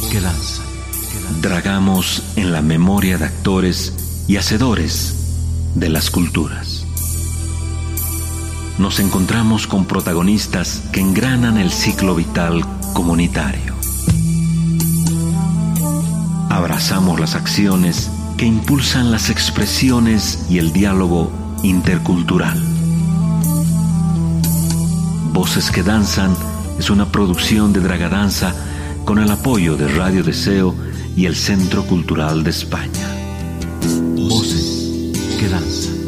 que danzan. Dragamos en la memoria de actores y hacedores de las culturas. Nos encontramos con protagonistas que engranan el ciclo vital comunitario. Abrazamos las acciones que impulsan las expresiones y el diálogo intercultural. Voces que danzan es una producción de Dragadanza con el apoyo de Radio Deseo y el Centro Cultural de España. Voces que danzan.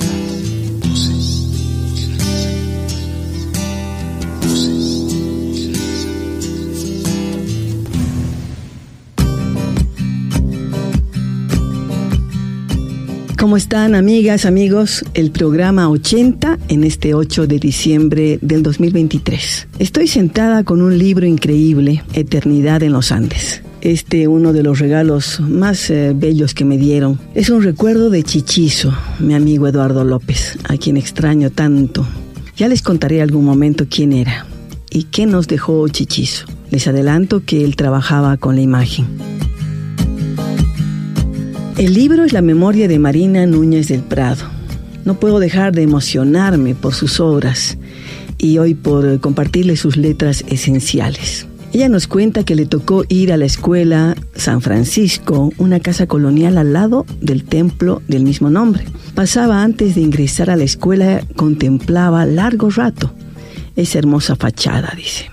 ¿Cómo están, amigas, amigos? El programa 80 en este 8 de diciembre del 2023. Estoy sentada con un libro increíble, Eternidad en los Andes. Uno de los regalos más bellos que me dieron. Es un recuerdo de Chichizo, mi amigo Eduardo López, a quien extraño tanto. Ya les contaré algún momento quién era y qué nos dejó Chichizo. Les adelanto que él trabajaba con la imagen. El libro es la memoria de Marina Núñez del Prado. No puedo dejar de emocionarme por sus obras y hoy por compartirles sus letras esenciales. Ella nos cuenta que le tocó ir a la escuela San Francisco, una casa colonial al lado del templo del mismo nombre. Pasaba antes de ingresar a la escuela, contemplaba largo rato esa hermosa fachada, dice.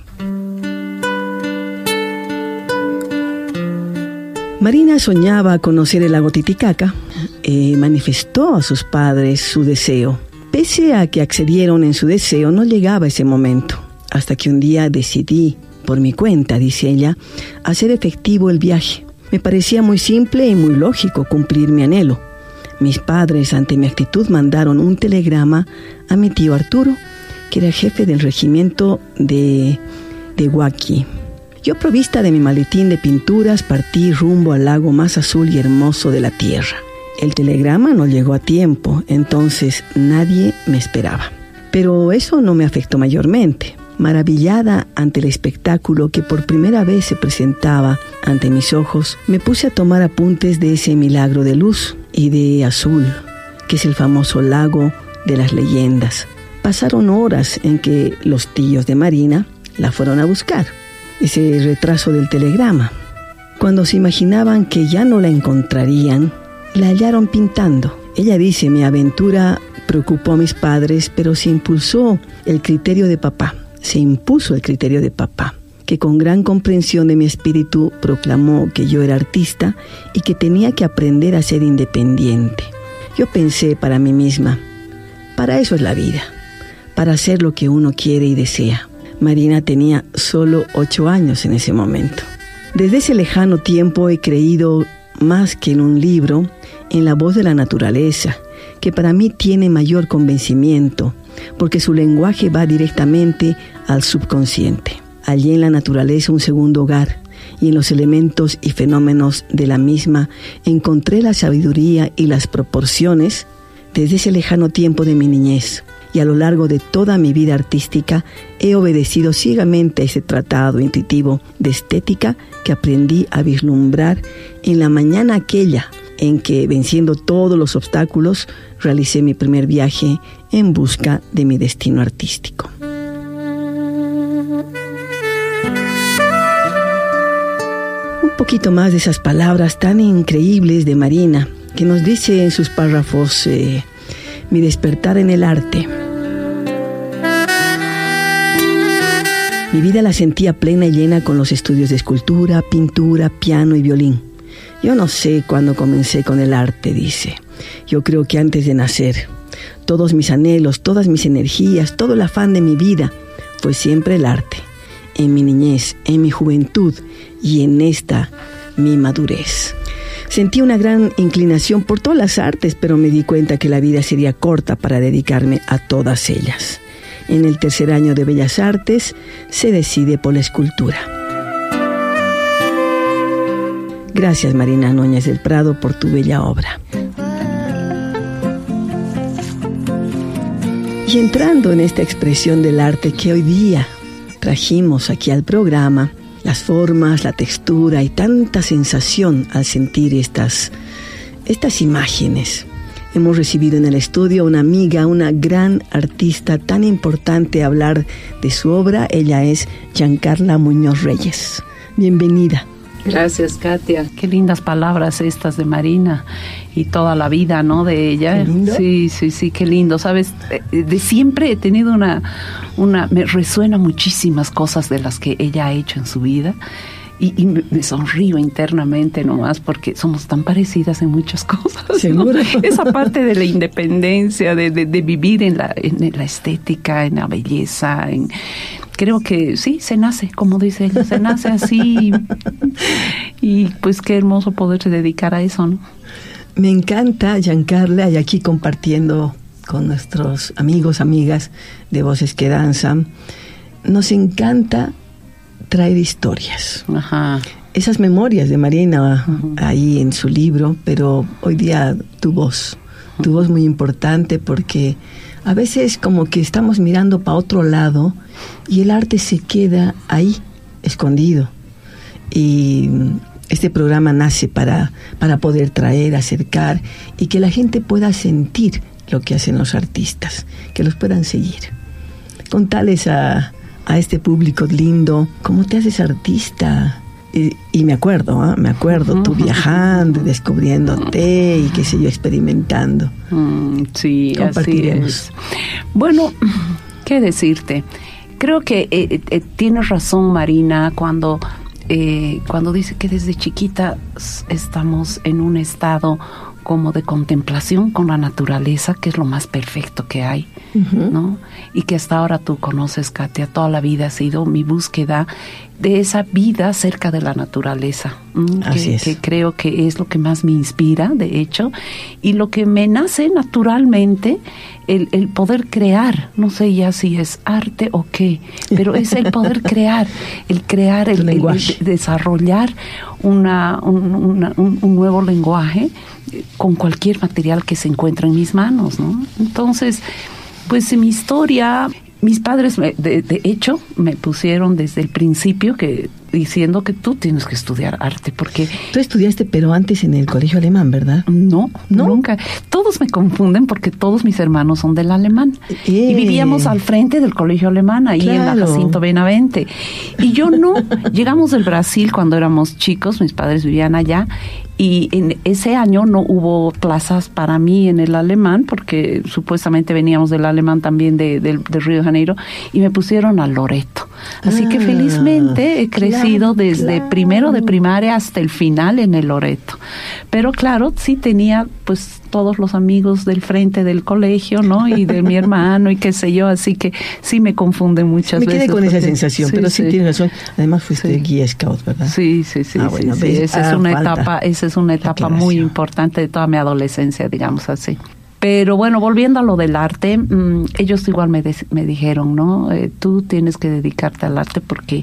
Marina soñaba conocer el lago Titicaca. Manifestó a sus padres su deseo. Pese a que accedieron en su deseo, no llegaba ese momento. Hasta que un día decidí, por mi cuenta, dice ella, hacer efectivo el viaje. Me parecía muy simple y muy lógico cumplir mi anhelo. Mis padres, ante mi actitud, mandaron un telegrama a mi tío Arturo, que era jefe del regimiento de Huaqui. Yo, provista de mi maletín de pinturas, partí rumbo al lago más azul y hermoso de la tierra. El telegrama no llegó a tiempo, entonces nadie me esperaba. Pero eso no me afectó mayormente. Maravillada ante el espectáculo que por primera vez se presentaba ante mis ojos, me puse a tomar apuntes de ese milagro de luz y de azul, que es el famoso lago de las leyendas. Pasaron horas en que los tíos de Marina la fueron a buscar. Ese retraso del telegrama. Cuando se imaginaban que ya no la encontrarían, la hallaron pintando. Ella dice, mi aventura preocupó a mis padres, pero se impuso el criterio de papá, que con gran comprensión de mi espíritu proclamó que yo era artista y que tenía que aprender a ser independiente. Yo pensé para mí misma, para eso es la vida, para hacer lo que uno quiere y desea. Marina tenía solo 8 años en ese momento. Desde ese lejano tiempo he creído, más que en un libro, en la voz de la naturaleza, que para mí tiene mayor convencimiento, porque su lenguaje va directamente al subconsciente. Allí en la naturaleza, un segundo hogar, y en los elementos y fenómenos de la misma, encontré la sabiduría y las proporciones desde ese lejano tiempo de mi niñez. Y a lo largo de toda mi vida artística he obedecido ciegamente a ese tratado intuitivo de estética que aprendí a vislumbrar en la mañana aquella en que, venciendo todos los obstáculos, realicé mi primer viaje en busca de mi destino artístico. Un poquito más de esas palabras tan increíbles de Marina, que nos dice en sus párrafos mi despertar en el arte. Mi vida la sentía plena y llena con los estudios de escultura, pintura, piano y violín. Yo no sé cuándo comencé con el arte, dice. Yo creo que antes de nacer. Todos mis anhelos, todas mis energías, todo el afán de mi vida fue siempre el arte. En mi niñez, en mi juventud y en esta, mi madurez. Sentí una gran inclinación por todas las artes, pero me di cuenta que la vida sería corta para dedicarme a todas ellas. En el tercer año de Bellas Artes se decide por la escultura. Gracias, Marina Núñez del Prado, por tu bella obra. Y entrando en esta expresión del arte que hoy día trajimos aquí al programa, las formas, la textura y tanta sensación al sentir estas imágenes. Hemos recibido en el estudio una amiga, una gran artista tan importante a hablar de su obra. Ella es Giancarla Muñoz Reyes. Bienvenida. Gracias, Katia. Qué lindas palabras estas de Marina y toda la vida, ¿no? De ella. ¿Qué lindo? Sí, qué lindo. Sabes, de siempre he tenido me resuena muchísimas cosas de las que ella ha hecho en su vida. Y me sonrío internamente nomás porque somos tan parecidas en muchas cosas, ¿no? ¿Seguro? Esa parte de la independencia, de vivir en la estética, en la belleza, creo que sí, se nace, como dice ella, se nace así y pues qué hermoso poderse dedicar a eso, ¿no? Me encanta, Giancarla, y aquí compartiendo con nuestros amigos, amigas de Voces que Danzan, nos encanta traer historias. Ajá. Esas memorias de Marina ahí en su libro, pero hoy día tu voz muy importante porque a veces como que estamos mirando para otro lado y el arte se queda ahí, escondido. Y este programa nace para poder traer, acercar y que la gente pueda sentir lo que hacen los artistas, que los puedan seguir. Contales a este público lindo, ¿cómo te haces artista? Y me acuerdo, tú viajando, descubriéndote y qué sé yo, experimentando. Sí, compartiremos. Así es. Bueno, ¿qué decirte? Creo que tienes razón, Marina, cuando dice que desde chiquita estamos en un estado como de contemplación con la naturaleza, que es lo más perfecto que hay, ¿no? Y que hasta ahora tú conoces, Katia, toda la vida ha sido mi búsqueda de esa vida cerca de la naturaleza, que creo que es lo que más me inspira, de hecho, y lo que me nace naturalmente, el poder crear, no sé ya si es arte o qué, pero es el poder crear, el desarrollar un nuevo lenguaje con cualquier material que se encuentre en mis manos, ¿no? Entonces, pues en mi historia, mis padres de hecho me pusieron desde el principio diciendo que tú tienes que estudiar arte porque... Tú estudiaste pero antes en el colegio alemán, ¿verdad? No, nunca. Todos me confunden porque todos mis hermanos son del alemán. Y vivíamos al frente del colegio alemán, ahí en la Jacinto Benavente. Y yo no. Llegamos del Brasil cuando éramos chicos, mis padres vivían allá. Y en ese año no hubo plazas para mí en el alemán, porque supuestamente veníamos del alemán también de Río de Janeiro, y me pusieron a Loreto. Así que felizmente he crecido desde primero de primaria hasta el final en el Loreto. Pero claro, sí tenía pues todos los amigos del frente del colegio, ¿no? Y de mi hermano y qué sé yo, así que sí me confunden muchas veces. Me quedé con esa sensación, pero sí tienes razón. Además fuiste guía scout, ¿verdad? Sí. Bueno, sí. Esa es una etapa muy importante de toda mi adolescencia, digamos así. Pero bueno, volviendo a lo del arte, ellos igual me dijeron, ¿no? Tú tienes que dedicarte al arte porque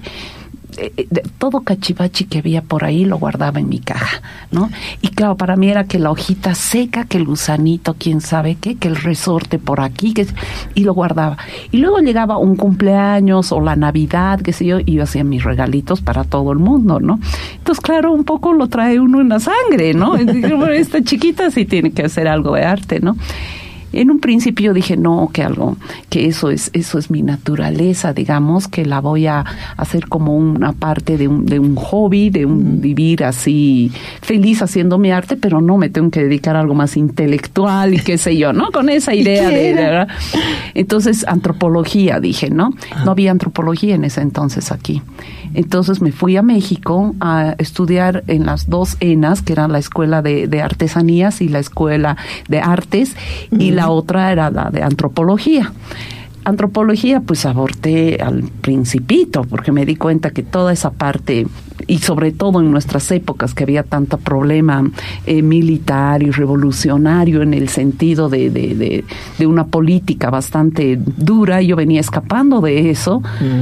todo cachivachi que había por ahí lo guardaba en mi caja, ¿no? Y claro, para mí era que la hojita seca, que el gusanito, quién sabe qué, que el resorte por aquí, y lo guardaba. Y luego llegaba un cumpleaños o la Navidad, qué sé yo, y yo hacía mis regalitos para todo el mundo, ¿no? Entonces, claro, un poco lo trae uno en la sangre, ¿no? Y dije, bueno, esta chiquita sí tiene que hacer algo de arte, ¿no? En un principio dije, no, que eso es mi naturaleza, digamos, que la voy a hacer como una parte de un hobby, de un vivir así feliz haciendo mi arte, pero no me tengo que dedicar a algo más intelectual y qué sé yo, ¿no? Con esa idea de ¿verdad? Entonces, antropología, dije, ¿no? No había antropología en ese entonces aquí. Entonces me fui a México a estudiar en las dos ENAs, que eran la Escuela de Artesanías y la Escuela de Artes, y la otra era la de Antropología. Antropología, pues aborté al principito, porque me di cuenta que toda esa parte, y sobre todo en nuestras épocas, que había tanto problema militar y revolucionario en el sentido de una política bastante dura, yo venía escapando de eso.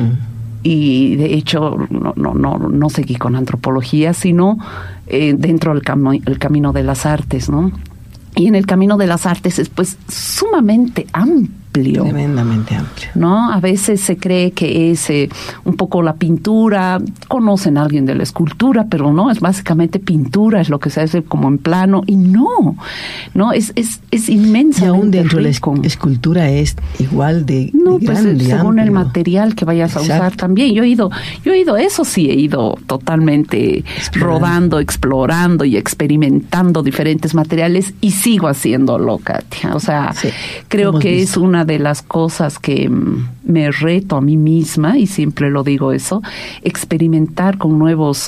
Y de hecho no seguí con antropología, sino dentro del camino de las artes, ¿no? Y en el camino de las artes es pues sumamente amplio amplio. Tremendamente amplio. ¿No? A veces se cree que es un poco la pintura, conocen a alguien de la escultura, pero no, es básicamente pintura, es lo que se hace como en plano, y no, es inmensamente y aún dentro rico. De la escultura es igual de grande, según amplio. El material que vayas a usar también. Yo he ido, eso sí, he ido totalmente rodando, explorando y experimentando diferentes materiales y sigo haciéndolo, Katia. O sea, creo que es una de las cosas que me reto a mí misma, y siempre lo digo eso, experimentar con nuevos,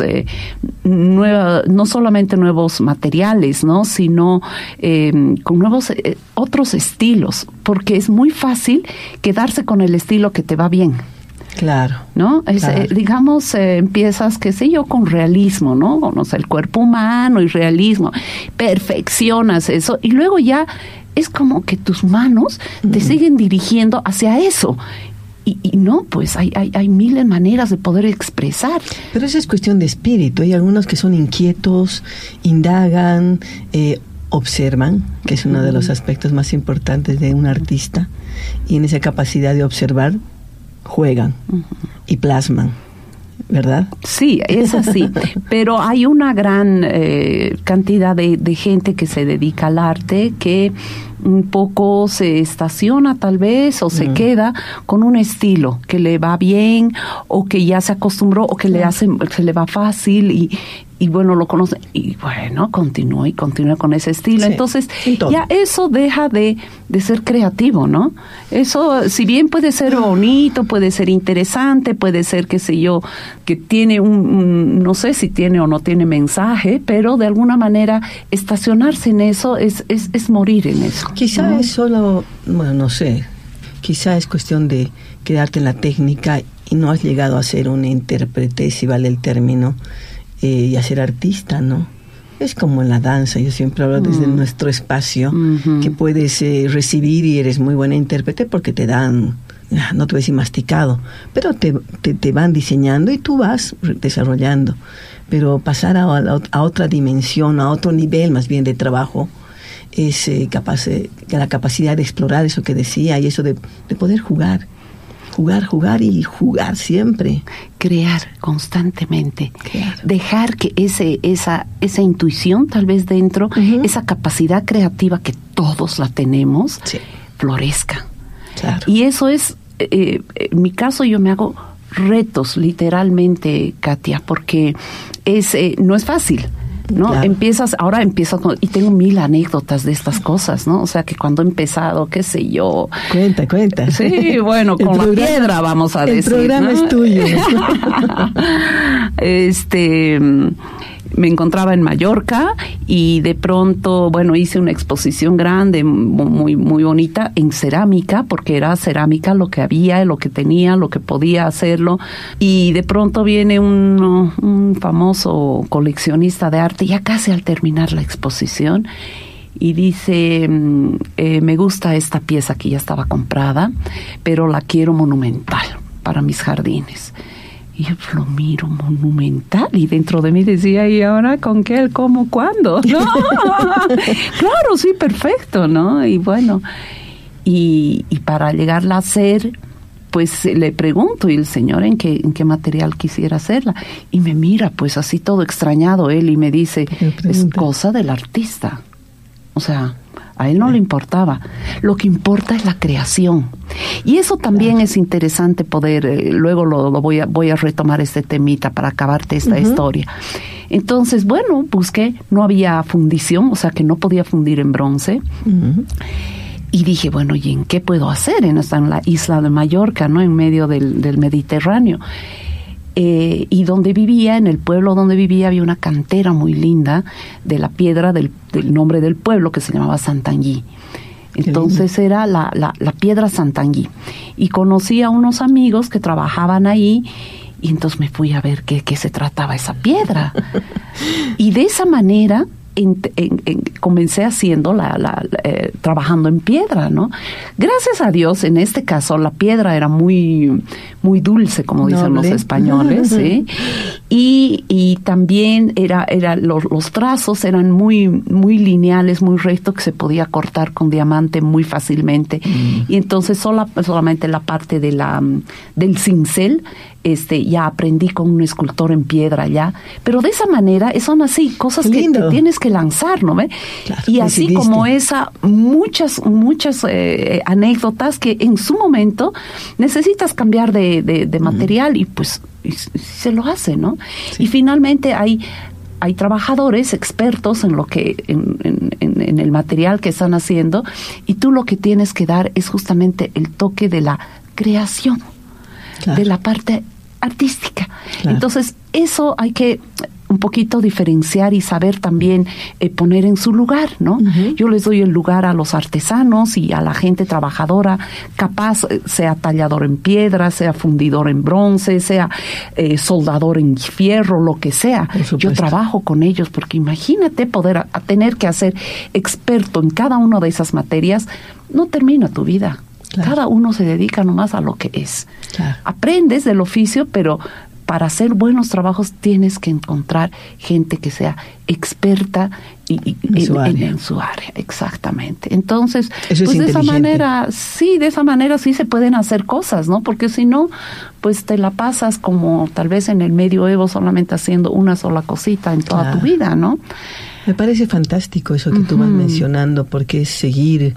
no solamente nuevos materiales, ¿no? Sino con nuevos otros estilos, porque es muy fácil quedarse con el estilo que te va bien. Claro. ¿No? Claro. Digamos, empiezas, qué sé yo, con realismo, ¿no? Conoces el cuerpo humano y realismo, perfeccionas eso, y luego ya es como que tus manos te siguen dirigiendo hacia eso. Y no, pues hay miles de maneras de poder expresar. Pero esa es cuestión de espíritu. Hay algunos que son inquietos, indagan, observan, que es uno de los aspectos más importantes de un artista, y en esa capacidad de observar juegan y plasman, ¿verdad? Sí, es así, pero hay una gran cantidad de gente que se dedica al arte que un poco se estaciona tal vez o se queda con un estilo que le va bien o que ya se acostumbró o que se le va fácil y bueno, lo conoce y bueno, continúa con ese estilo. Sí, entonces ya eso deja de ser creativo, ¿no? Eso, si bien puede ser bonito, puede ser interesante, puede ser, qué sé yo, que tiene no sé si tiene o no tiene mensaje, pero de alguna manera estacionarse en eso es morir en eso. Quizá es solo, bueno, no sé, quizá es cuestión de quedarte en la técnica y no has llegado a ser un intérprete, si vale el término, y a ser artista, ¿no? Es como en la danza, yo siempre hablo desde nuestro espacio, que puedes recibir y eres muy buena intérprete porque te dan, no te voy a decir masticado, pero te van diseñando y tú vas desarrollando. Pero pasar a otra dimensión, a otro nivel más bien de trabajo, es la capacidad de explorar eso que decía y eso de poder jugar y jugar siempre. Crear constantemente. Dejar que esa intuición tal vez dentro, esa capacidad creativa que todos la tenemos, florezca. Claro. Y eso es, en mi caso yo me hago retos literalmente, Katia, porque no es fácil. ¿No? Claro. Ahora empiezas y tengo 1000 anécdotas de estas cosas, ¿no? O sea, que cuando he empezado, qué sé yo. Cuenta. Sí, bueno, con la piedra, vamos a decir. El programa, ¿no? Es tuyo. Me encontraba en Mallorca y de pronto, bueno, hice una exposición grande, muy, muy bonita, en cerámica, porque era cerámica lo que había, lo que tenía, lo que podía hacerlo. Y de pronto viene un famoso coleccionista de arte, ya casi al terminar la exposición, y dice, me gusta esta pieza que ya estaba comprada, pero la quiero monumental para mis jardines. Y yo lo miro, monumental, y dentro de mí decía, ¿y ahora con qué, cómo, cuándo? ¿No? Claro, sí, perfecto, ¿no? Y bueno, y para llegarla a hacer, pues le pregunto, ¿y el señor en qué material quisiera hacerla? Y me mira, pues así todo extrañado él, y me dice, es cosa del artista. O sea, a él no le importaba. Lo que importa es la creación. Y eso también es interesante poder, luego lo voy a retomar este temita para acabarte esta historia. Entonces, bueno, busqué, no había fundición, o sea que no podía fundir en bronce. Y dije, bueno, ¿y en qué puedo hacer? En la isla de Mallorca, ¿no? En medio del Mediterráneo. Y donde vivía, en el pueblo donde vivía, había una cantera muy linda de la piedra del nombre del pueblo que se llamaba Santanyí. Entonces era la piedra Santanyí. Y conocí a unos amigos que trabajaban ahí y entonces me fui a ver qué se trataba esa piedra. Y de esa manera comencé haciendo trabajando en piedra, ¿no? Gracias a Dios, en este caso, la piedra era muy, muy dulce, como dicen los españoles, ¿sí? Y también los trazos eran muy, muy lineales, muy rectos, que se podía cortar con diamante muy fácilmente. Y entonces solamente la parte del cincel, ya aprendí con un escultor en piedra ya. Pero de esa manera son así cosas que tienes que lanzar, ¿no ve? Claro, y así como esa, muchas anécdotas que en su momento necesitas cambiar de material y pues y se lo hace, ¿no? Sí. Y finalmente hay trabajadores expertos en lo que en el material que están haciendo, y tú lo que tienes que dar es justamente el toque de la creación, claro, de la parte artística. Claro. Entonces, eso hay que un poquito diferenciar y saber también poner en su lugar, ¿no? Uh-huh. Yo les doy el lugar a los artesanos y a la gente trabajadora capaz, sea tallador en piedra, sea fundidor en bronce, sea soldador en fierro, lo que sea. Yo trabajo con ellos, porque imagínate poder tener que hacer experto en cada una de esas materias, no termina tu vida. Claro. Cada uno se dedica nomás a lo que es. Claro. Aprendes del oficio, pero para hacer buenos trabajos tienes que encontrar gente que sea experta en su área, exactamente. Entonces, pues de esa manera sí se pueden hacer cosas, ¿no? Porque si no, pues te la pasas como tal vez en el medioevo solamente haciendo una sola cosita en toda tu vida, ¿no? Me parece fantástico eso que tú vas mencionando, porque es seguir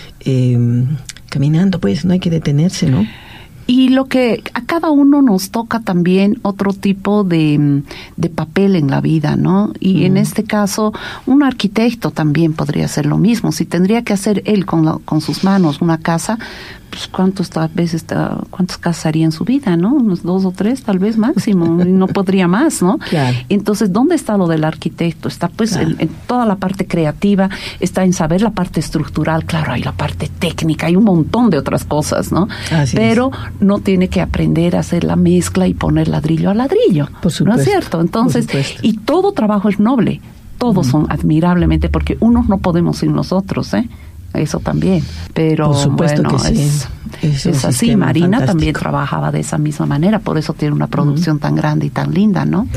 caminando, pues no hay que detenerse, ¿no? Y lo que a cada uno nos toca también otro tipo de papel en la vida, ¿no? Y en este caso, un arquitecto también podría hacer lo mismo. Si tendría que hacer él con sus manos una casa, pues ¿cuántas casas haría en su vida, no? Unos 2 o 3 tal vez máximo, y no podría más, ¿no? Claro. Entonces, ¿dónde está lo del arquitecto? Está pues en toda la parte creativa, está en saber la parte estructural, claro, hay la parte técnica, hay un montón de otras cosas, ¿no? Pero no tiene que aprender a hacer la mezcla y poner ladrillo a ladrillo, por supuesto, ¿no es cierto? Entonces, y todo trabajo es noble, todos son admirablemente, porque unos no podemos sin nosotros, eso también, pero por supuesto, bueno, que sí. Es así. Marina fantástico. También trabajaba de esa misma manera, por eso tiene una producción tan grande y tan linda, ¿no?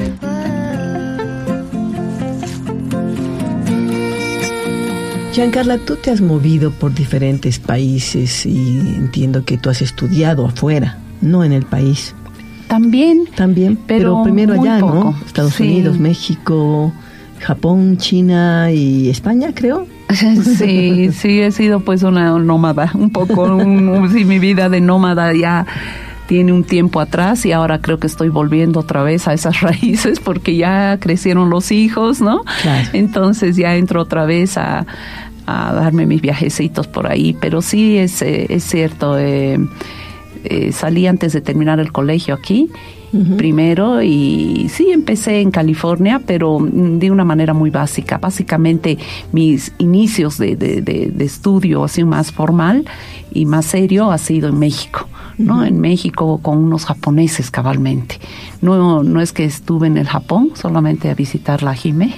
Giancarla, tú te has movido por diferentes países y entiendo que tú has estudiado afuera, no en el país. También, pero primero allá, poco. ¿no? Estados Unidos, México, Japón, China y España, creo. Sí, he sido pues una nómada, un poco, sí, mi vida de nómada ya tiene un tiempo atrás, y ahora creo que estoy volviendo otra vez a esas raíces porque ya crecieron los hijos, ¿no? Claro. Entonces ya entro otra vez a darme mis viajecitos por ahí, pero sí es cierto, salí antes de terminar el colegio aquí, primero, y sí empecé en California, pero de una manera muy básica. Básicamente mis inicios de estudio así más formal y más serio ha sido en México, ¿no? En México con unos japoneses cabalmente. No es que estuve en el Japón solamente a visitar la Hime,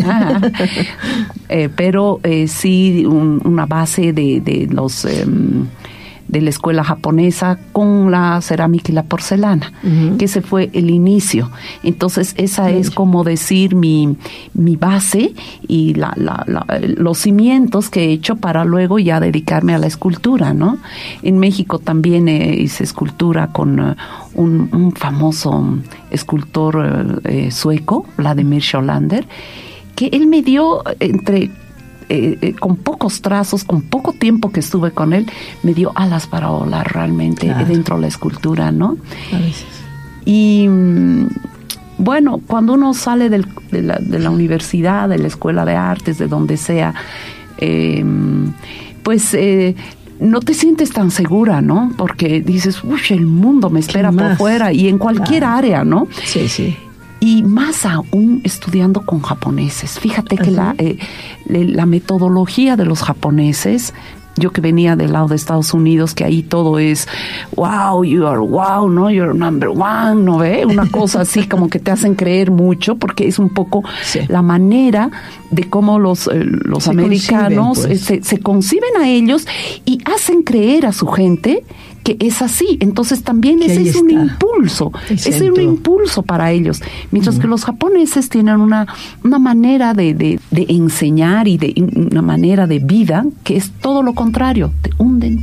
pero sí una base de los de la escuela japonesa con la cerámica y la porcelana, que ese fue el inicio. Entonces esa es como decir mi base y los cimientos que he hecho para luego ya dedicarme a la escultura, ¿no? En México también hice escultura con un famoso escultor sueco, Vladimir Scholander, que él me dio con pocos trazos, con poco tiempo que estuve con él, me dio alas para volar realmente dentro de la escultura, ¿no? A veces. Y bueno, cuando uno sale de la universidad, de la escuela de artes, de donde sea, pues no te sientes tan segura, ¿no? Porque dices, uy, el mundo me espera por fuera, y en cualquier área, ¿no? Sí, sí. Y más aún estudiando con japoneses. Fíjate que la metodología de los japoneses, yo que venía del lado de Estados Unidos, que ahí todo es wow, you are wow, no, you're number one, ¿no ve? Una cosa así como que te hacen creer mucho, porque es un poco la manera de cómo los americanos conciben, pues. se conciben a ellos y hacen creer a su gente que es así. Entonces también ese es un impulso, para ellos. Mientras que los japoneses tienen una manera de enseñar y de una manera de vida que es todo lo contrario. Te hunden,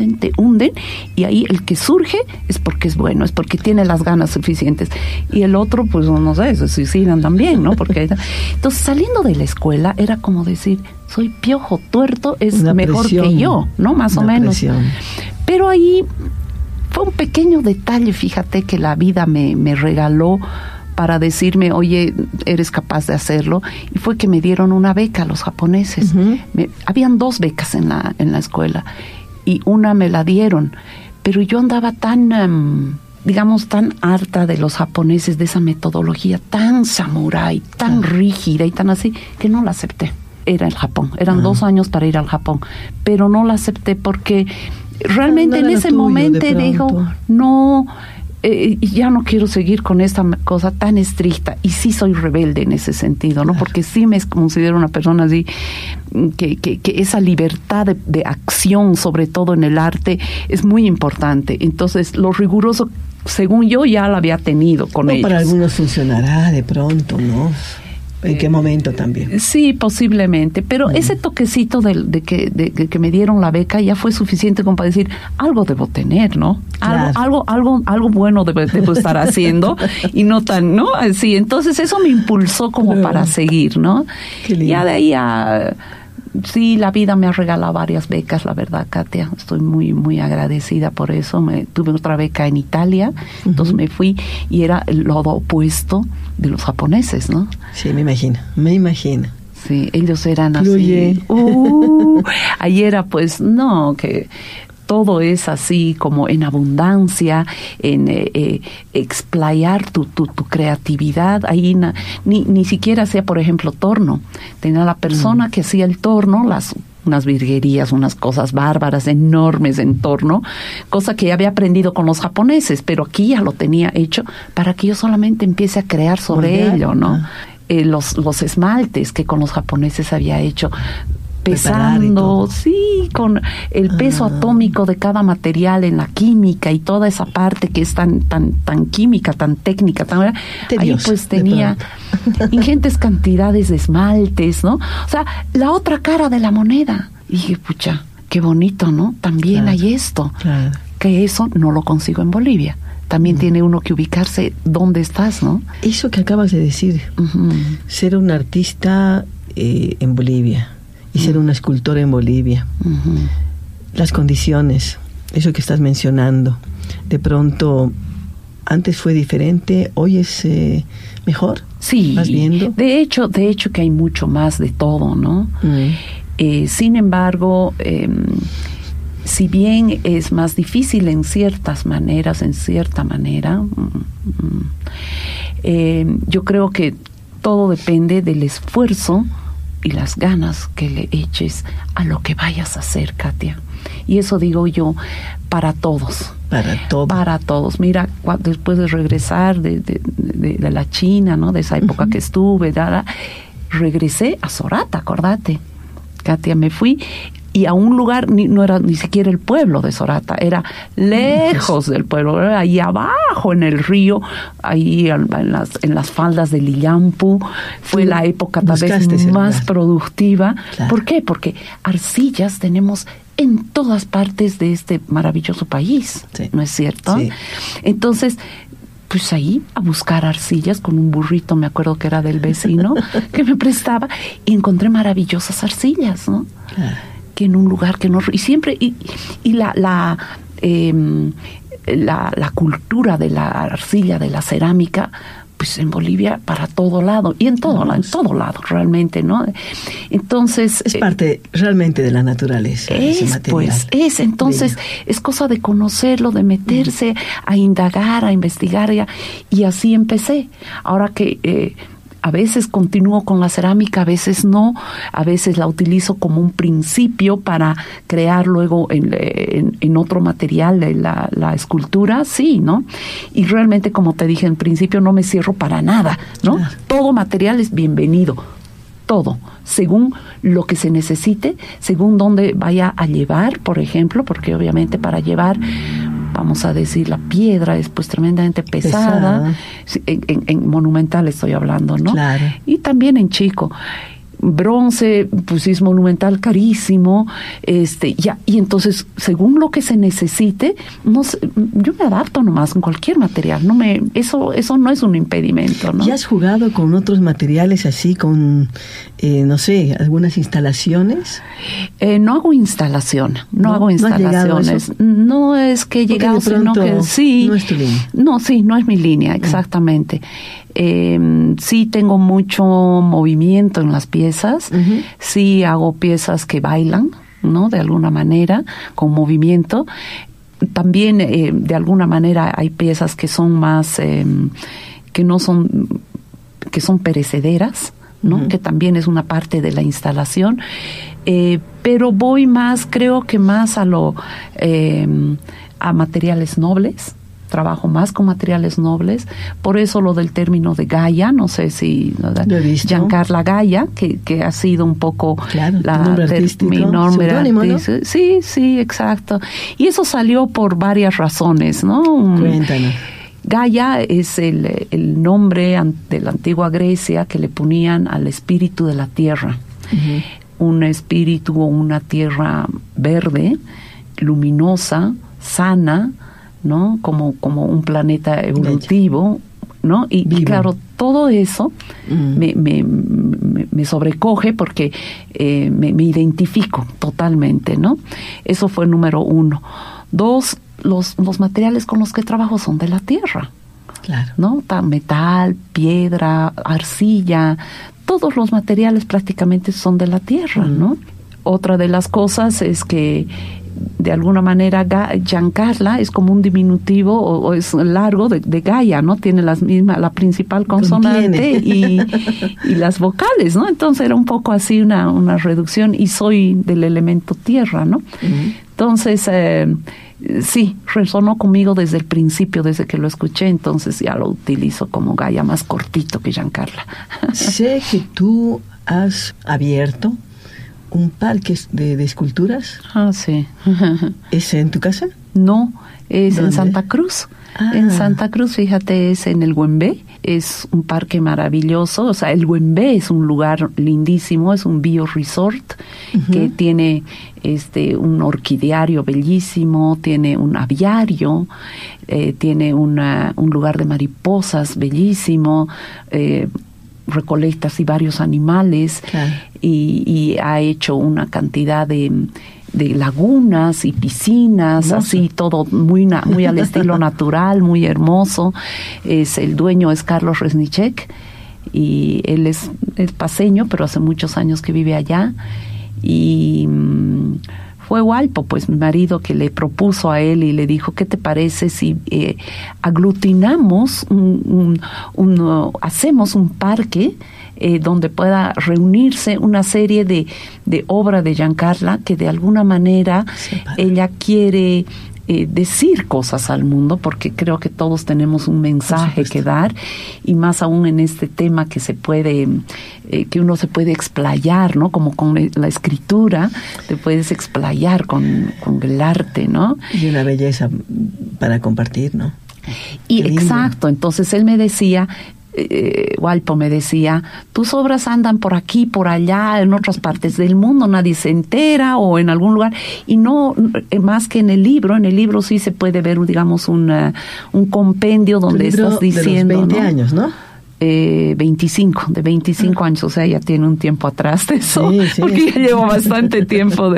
y ahí el que surge es porque es bueno, es porque tiene las ganas suficientes. Y el otro, pues no sé, se suicidan también, ¿no? Porque entonces, saliendo de la escuela, era como decir, soy piojo, tuerto, es una mejor presión, que yo, ¿no? Más o menos. Presión. Pero ahí fue un pequeño detalle, fíjate, que la vida me regaló para decirme, oye, eres capaz de hacerlo. Y fue que me dieron una beca los japoneses. Habían 2 becas en la escuela y una me la dieron. Pero yo andaba tan, tan harta de los japoneses, de esa metodología tan samurái, tan rígida y tan así, que no la acepté. Era el Japón. Eran 2 años para ir al Japón. Pero no la acepté porque realmente en ese momento dijo, no... ya no quiero seguir con esta cosa tan estricta, y sí soy rebelde en ese sentido, ¿no? Porque sí me considero una persona así que esa libertad de acción, sobre todo en el arte, es muy importante. Entonces lo riguroso, según yo, ya lo había tenido con ellos. Para algunos funcionará de pronto, ¿no? ¿En qué momento también? Sí, posiblemente, pero ese toquecito de que me dieron la beca ya fue suficiente como para decir, algo debo tener, ¿no? Claro. Algo bueno debo estar haciendo y no tan, ¿no? Sí, entonces eso me impulsó como para seguir, ¿no? Qué lindo. Ya de ahí sí, la vida me ha regalado varias becas, la verdad, Katia. Estoy muy, muy agradecida por eso. Tuve otra beca en Italia, entonces me fui y era el lado opuesto de los japoneses, ¿no? Sí, me imagino. Sí, ellos eran Fluye. así. Ahí era pues, no, que todo es así como en abundancia, en explayar tu creatividad. Ahí ni siquiera hacía, por ejemplo, torno. Tenía la persona que hacía el torno, unas virguerías, unas cosas bárbaras, enormes en torno, cosa que ya había aprendido con los japoneses, pero aquí ya lo tenía hecho para que yo solamente empiece a crear sobre ello, ¿no? Los esmaltes que con los japoneses había hecho, pesando, sí, con el peso atómico de cada material en la química y toda esa parte que es tan química, tan técnica, ahí pues tenía ingentes cantidades de esmaltes, ¿no? O sea, la otra cara de la moneda. Y dije, pucha, qué bonito, ¿no? También hay esto, que eso no lo consigo en Bolivia. También tiene uno que ubicarse dónde estás, ¿no? Eso que acabas de decir, ser un artista en Bolivia y ser una escultora en Bolivia, las condiciones, eso que estás mencionando, de pronto antes fue diferente, hoy es mejor. Sí, ¿vas viendo? De hecho que hay mucho más de todo, ¿no? Sin embargo, si bien es más difícil en cierta manera, yo creo que todo depende del esfuerzo y las ganas que le eches a lo que vayas a hacer, Katia. Y eso digo yo para todos. Para todos. Mira, después de regresar de la China, ¿no? De esa época que estuve, regresé a Sorata, acordate. Katia, me fui y a un lugar, no era ni siquiera el pueblo de Sorata, era lejos del pueblo, era ahí abajo en el río, ahí en las faldas del Illampu. Fue la época tal vez más productiva. Claro. ¿Por qué? Porque arcillas tenemos en todas partes de este maravilloso país, ¿no es cierto? Sí. Entonces, pues ahí a buscar arcillas con un burrito, me acuerdo que era del vecino, que me prestaba, y encontré maravillosas arcillas, ¿no? Claro. Que en un lugar que no... Y siempre... Y la cultura de la arcilla, de la cerámica, pues en Bolivia para todo lado, y en todo lado realmente, ¿no? Entonces... Es parte realmente de la naturaleza. Entonces es cosa de conocerlo, de meterse a indagar, a investigar, y así empecé. Ahora que... a veces continúo con la cerámica, a veces no, a veces la utilizo como un principio para crear luego en otro material de la escultura, sí, ¿no? Y realmente, como te dije en principio, no me cierro para nada, ¿no? Claro. Todo material es bienvenido, todo, según lo que se necesite, según dónde vaya a llevar, por ejemplo, porque obviamente para llevar vamos a decir, la piedra es pues tremendamente pesada. En Monumental estoy hablando, ¿no? Claro. Y también en Chico. Bronce, pues es Monumental carísimo, y entonces según lo que se necesite, no sé, yo me adapto nomás en cualquier material, eso no es un impedimento, ¿no? ¿Ya has jugado con otros materiales así, con no sé, algunas instalaciones? No hago instalación, no hago instalaciones, no es que he llegado, sino que sí, no es tu línea. No, sí, no es mi línea, exactamente. Sí tengo mucho movimiento en las piezas, sí hago piezas que bailan, ¿no? De alguna manera, con movimiento. También, de alguna manera, hay piezas que son más, que son perecederas, ¿no? Que también es una parte de la instalación. Pero voy más, creo que más a materiales nobles. Trabajo más con materiales nobles, por eso lo del término de Gaia, no sé si Giancarla Gaia, que ha sido un poco mi nombre artístico. ¿No? Sí, exacto. Y eso salió por varias razones, ¿no? Cuéntanos. Gaia es el nombre de la antigua Grecia que le ponían al espíritu de la tierra. Un espíritu o una tierra verde, luminosa, sana, ¿no? Como un planeta evolutivo, ¿no? Y claro, todo eso me sobrecoge porque me identifico totalmente, ¿no? Eso fue número 1. 2, los materiales con los que trabajo son de la tierra. Claro. ¿No? Metal, piedra, arcilla, todos los materiales prácticamente son de la tierra, ¿no? Otra de las cosas es que de alguna manera Giancarla es como un diminutivo o es largo de Gaia, ¿no? Tiene la principal consonante y las vocales, ¿no? Entonces era un poco así una reducción, y soy del elemento tierra, ¿no? Entonces, sí, resonó conmigo desde el principio, desde que lo escuché, entonces ya lo utilizo como Gaia, más cortito que Giancarla. Sé que tú has abierto un parque de esculturas. Ah, sí. ¿Es en tu casa? No, es ¿Dónde? En Santa Cruz. En Santa Cruz, fíjate, es en el Güembe. Es un parque maravilloso. O sea, el Güembe es un lugar lindísimo, es un bioresort que tiene un orquideario bellísimo, tiene un aviario, tiene un lugar de mariposas bellísimo, recolecta así varios animales. Claro. Y ha hecho una cantidad de lagunas y piscinas, hermoso. Así todo muy al estilo natural, muy hermoso. El dueño es Carlos Resniček y él es paceño, pero hace muchos años que vive allá. Y fue Walpo, pues mi marido, que le propuso a él y le dijo, ¿qué te parece si aglutinamos, hacemos un parque donde pueda reunirse una serie de obra de Giancarla, que de alguna manera ella quiere decir cosas al mundo, porque creo que todos tenemos un mensaje que dar, y más aún en este tema que se puede, que uno se puede explayar, ¿no? Como con la escritura, te puedes explayar con el arte, ¿no? Y una belleza para compartir, ¿no? Y exacto, entonces él me decía, Walpo me decía, tus obras andan por aquí, por allá, en otras partes del mundo, nadie se entera, o en algún lugar, y no más que en el libro sí se puede ver, digamos, un compendio donde estás diciendo, de los 20 años, ¿no? 25 años, o sea, ya tiene un tiempo atrás de eso, porque ya llevo bastante tiempo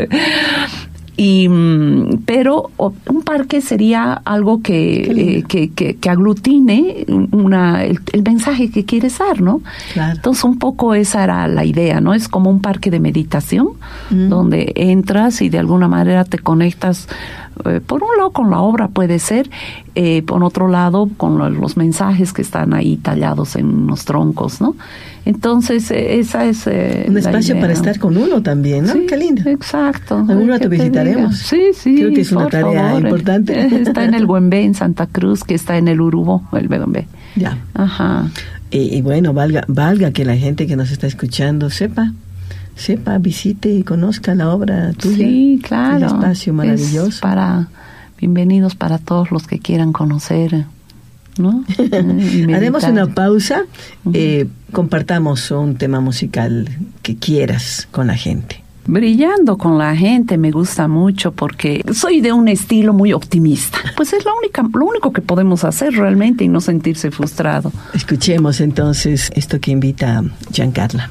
pero un parque sería algo que aglutine el mensaje que quieres dar, ¿no? Claro. Entonces un poco esa era la idea, ¿no? Es como un parque de meditación donde entras y de alguna manera te conectas, por un lado con la obra puede ser, por otro lado con los mensajes que están ahí tallados en unos troncos, ¿no? Entonces esa es un espacio para estar con uno también, ¿no? Sí, qué lindo. Exacto. Algún rato visitaremos. Sí, creo que es una tarea importante. Está en el Güembe, en Santa Cruz, que está en el Urubó, el Bedombe. Ya. Ajá. Y bueno, valga que la gente que nos está escuchando sepa, visite y conozca la obra tuya. Sí, claro. El espacio maravilloso. Es para bienvenidos para todos los que quieran conocer, ¿no? Haremos una pausa, compartamos un tema musical que quieras con la gente. Brillando con la gente me gusta mucho porque soy de un estilo muy optimista. Pues es lo único que podemos hacer realmente y no sentirse frustrado. Escuchemos entonces esto que invita Giancarla.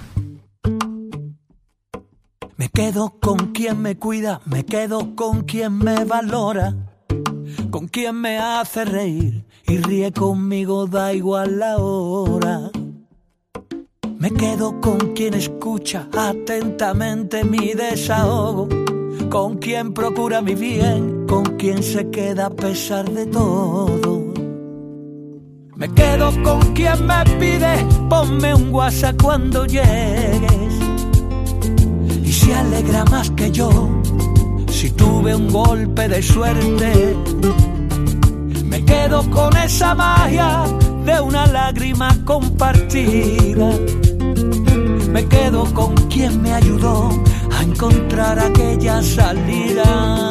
Me quedo con quien me cuida, me quedo con quien me valora, con quien me hace reír y ríe conmigo, da igual la hora. Me quedo con quien escucha atentamente mi desahogo, con quien procura mi bien, con quien se queda a pesar de todo. Me quedo con quien me pide, ponme un WhatsApp cuando llegues, y se alegra más que yo si tuve un golpe de suerte. Me quedo con esa magia de una lágrima compartida. Me quedo con quien me ayudó a encontrar aquella salida.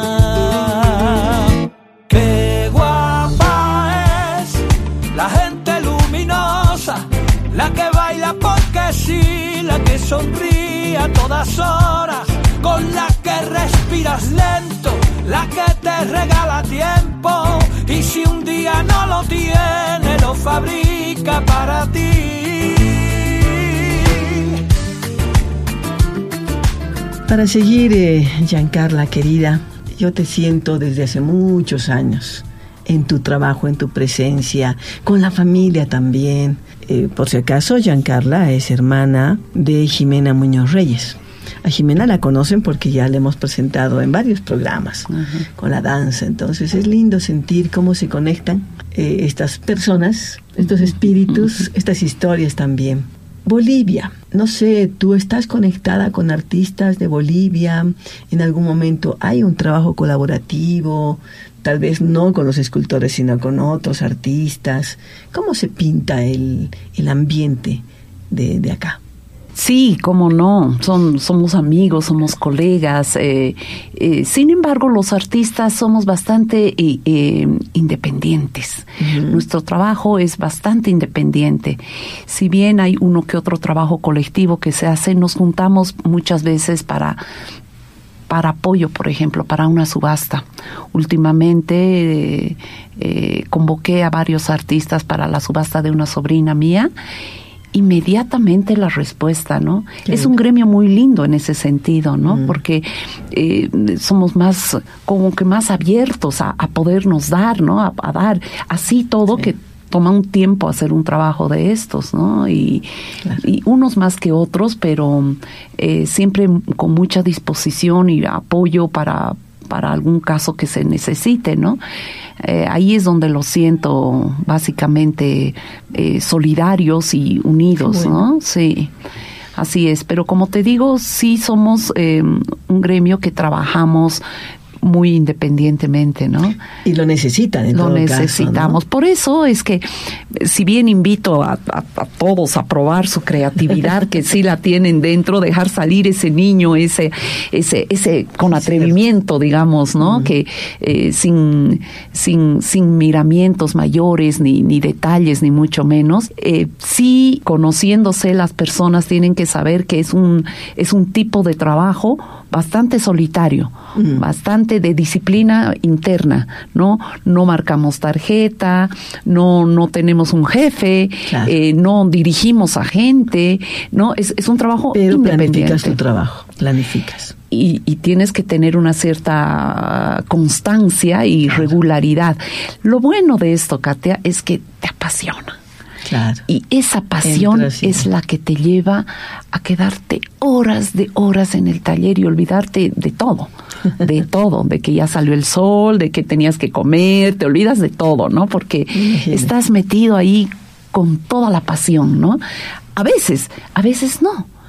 Qué guapa es la gente luminosa, la que baila porque sí, la que sonríe a todas horas, con la que respiras lento, la que te regala tiempo, y si un día no lo tiene, lo fabrica para ti. Para seguir, Giancarla, querida, yo te siento desde hace muchos años en tu trabajo, en tu presencia, con la familia también. Por si acaso, Giancarla es hermana de Jimena Muñoz Reyes. A Jimena la conocen porque ya la hemos presentado en varios programas con la danza. Entonces es lindo sentir cómo se conectan estas personas, estos espíritus, estas historias también. Bolivia, no sé, ¿tú estás conectada con artistas de Bolivia? ¿En algún momento hay un trabajo colaborativo? Tal vez no con los escultores, sino con otros artistas. ¿Cómo se pinta el ambiente de acá? Sí, cómo no, somos amigos, somos colegas. Sin embargo, los artistas somos bastante independientes. Nuestro trabajo es bastante independiente. Si bien hay uno que otro trabajo colectivo que se hace, nos juntamos muchas veces para apoyo, por ejemplo, para una subasta. Últimamente convoqué a varios artistas para la subasta de una sobrina mía. Inmediatamente la respuesta, ¿no? Es un gremio muy lindo en ese sentido, ¿no? Porque somos más, como que más abiertos a podernos dar, ¿no? A dar así todo, que toma un tiempo hacer un trabajo de estos, ¿no? Y unos más que otros, pero siempre con mucha disposición y apoyo para algún caso que se necesite, ¿no? Ahí es donde los siento básicamente solidarios y unidos, ¿no? Sí, así es. Pero como te digo, sí somos un gremio que trabajamos muy independientemente, ¿no? Y lo necesitan, en todo caso, ¿no? Lo necesitamos. Por eso es que, si bien invito a todos a probar su creatividad, que sí la tienen dentro, dejar salir ese niño, ese con atrevimiento, digamos, ¿no? Que sin miramientos mayores, ni detalles, ni mucho menos. Sí, conociéndose, las personas tienen que saber que es un tipo de trabajo bastante solitario, bastante de disciplina interna, ¿no? No marcamos tarjeta, no tenemos un jefe, no dirigimos a gente, ¿no? Es un trabajo independiente. Planificas tu trabajo, planificas. Y tienes que tener una cierta constancia y regularidad. Lo bueno de esto, Katia, es que te apasiona. Claro. Y esa pasión es la que te lleva a quedarte horas en el taller y olvidarte de todo, de que ya salió el sol, de que tenías que comer, te olvidas de todo, ¿no? Porque estás metido ahí con toda la pasión, ¿no? A veces no.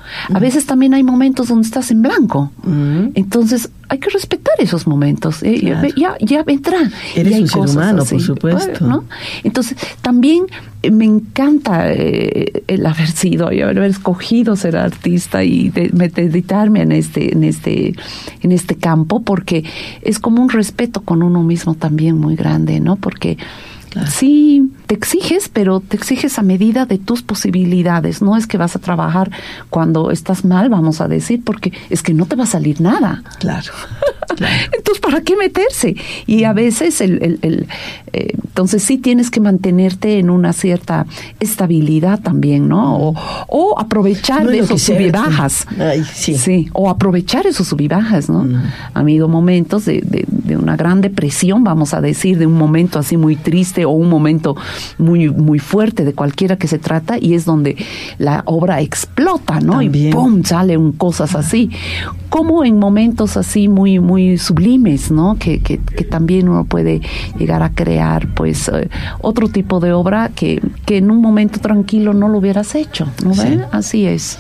A veces también hay momentos donde estás en blanco. Entonces, hay que respetar esos momentos. Claro. Ya vendrá. Eres un ser humano, así, por supuesto. ¿no? Entonces, también me encanta el haber sido y haber escogido ser artista y dedicarme en este campo, porque es como un respeto con uno mismo también muy grande, ¿no? Porque claro, sí, te exiges, pero te exiges a medida de tus posibilidades. No es que vas a trabajar cuando estás mal, vamos a decir, porque es que no te va a salir nada. Claro. Entonces, ¿para qué meterse? Y a veces entonces sí tienes que mantenerte en una cierta estabilidad también, ¿no? O aprovechar de esos sub-y-bajas. Sí, o aprovechar esos sub-y-bajas, ¿no? Ha habido momentos de una gran depresión, vamos a decir, de un momento así muy triste o un momento muy, muy fuerte de cualquiera que se trata, y es donde la obra explota, ¿no? También. Y ¡pum! Salen cosas así. Como en momentos así muy, muy sublimes, ¿no? Que también uno puede llegar a crear, pues, otro tipo de obra que en un momento tranquilo no lo hubieras hecho, ¿no? Sí. ¿Ven? Así es.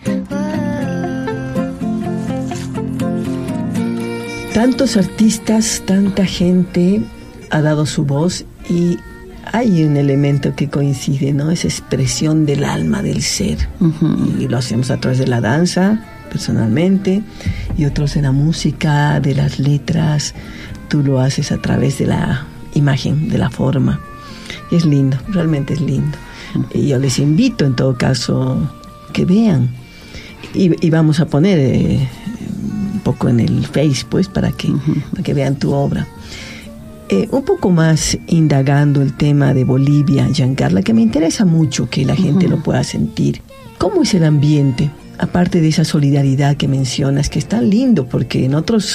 Tantos artistas, tanta gente ha dado su voz, y hay un elemento que coincide, ¿no? Esa expresión del alma, del ser. Y lo hacemos a través de la danza, personalmente, y otros de la música, de las letras. Tú lo haces a través de la imagen, de la forma. Y es lindo, realmente es lindo. Y yo les invito, en todo caso, que vean. Y vamos a poner un poco en el Face, pues, para que vean tu obra. Un poco más indagando el tema de Bolivia, Giancarla, que me interesa mucho que la gente lo pueda sentir. ¿Cómo es el ambiente? Aparte de esa solidaridad que mencionas, que es tan lindo, porque en otros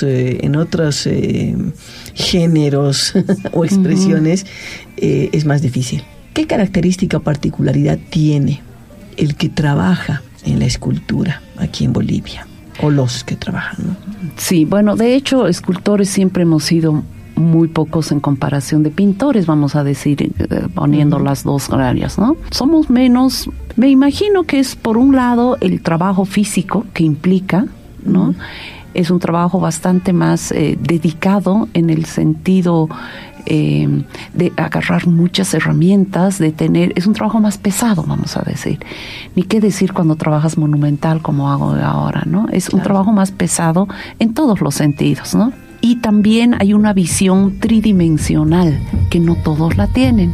géneros o expresiones es más difícil. ¿Qué característica o particularidad tiene el que trabaja en la escultura aquí en Bolivia? O los que trabajan, ¿no? Sí, bueno, de hecho, escultores siempre hemos sido muy pocos en comparación de pintores, vamos a decir, poniendo las dos áreas, ¿no? Somos menos, me imagino que es por un lado el trabajo físico que implica, ¿no? Es un trabajo bastante más dedicado en el sentido de agarrar muchas herramientas, es un trabajo más pesado, vamos a decir. Ni qué decir cuando trabajas monumental como hago ahora, ¿no? Es un trabajo más pesado en todos los sentidos, ¿no? Y también hay una visión tridimensional que no todos la tienen.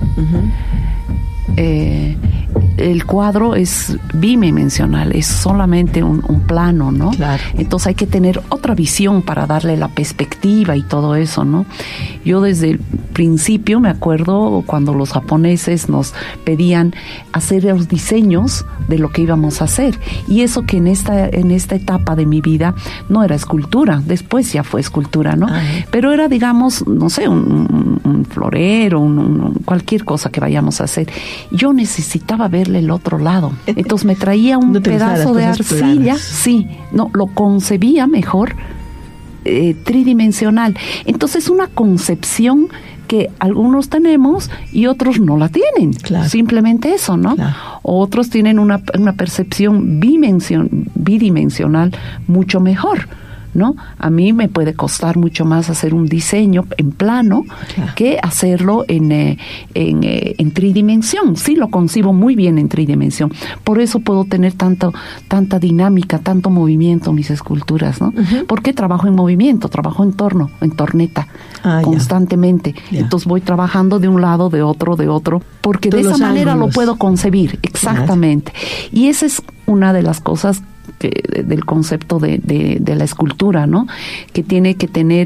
El cuadro es bidimensional, es solamente un plano, ¿no? Claro. Entonces hay que tener otra visión para darle la perspectiva y todo eso, ¿no? Yo desde el principio me acuerdo cuando los japoneses nos pedían hacer los diseños de lo que íbamos a hacer, y eso que en esta etapa de mi vida no era escultura, después ya fue escultura, ¿no? Pero era, digamos, no sé, un florero, cualquier cosa que vayamos a hacer. Yo necesitaba verle el otro lado. Entonces me traía un pedazo de arcilla, planas. Sí, no, lo concebía mejor tridimensional. Entonces una concepción que algunos tenemos y otros no la tienen. Claro. Simplemente eso, ¿no? Claro. Otros tienen una percepción bidimensional mucho mejor, ¿no? A mí me puede costar mucho más hacer un diseño en plano que hacerlo en tridimensión. Sí, lo concibo muy bien en tridimensión. Por eso puedo tener tanta dinámica, tanto movimiento en mis esculturas, ¿no? Porque trabajo en movimiento, trabajo en torneta, constantemente. Entonces voy trabajando de un lado, de otro, porque de esa manera lo puedo concebir, exactamente. Y esa es una de las cosas del concepto de la escultura, ¿no? Que tiene que tener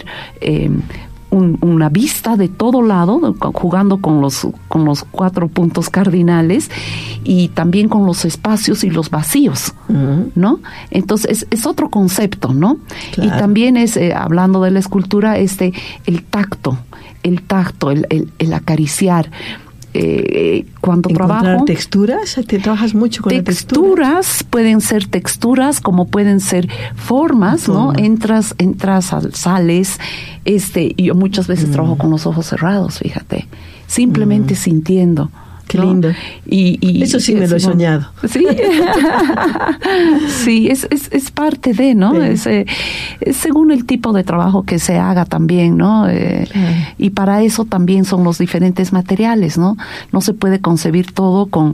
una vista de todo lado, jugando con los 4 puntos cardinales y también con los espacios y los vacíos, ¿no? Entonces es otro concepto, ¿no? Claro. Y también es, hablando de la escultura, el tacto, el acariciar. Cuando trabajo texturas, te trabajas mucho con texturas, pueden ser texturas como pueden ser formas, ¿no? Entras, sales, y yo muchas veces trabajo con los ojos cerrados, fíjate, simplemente sintiendo, Qué lindo. Y eso sí me lo he soñado. Sí, sí, es parte de, ¿no? Sí. Es según el tipo de trabajo que se haga también, ¿no? Y para eso también son los diferentes materiales, ¿no? No se puede concebir todo con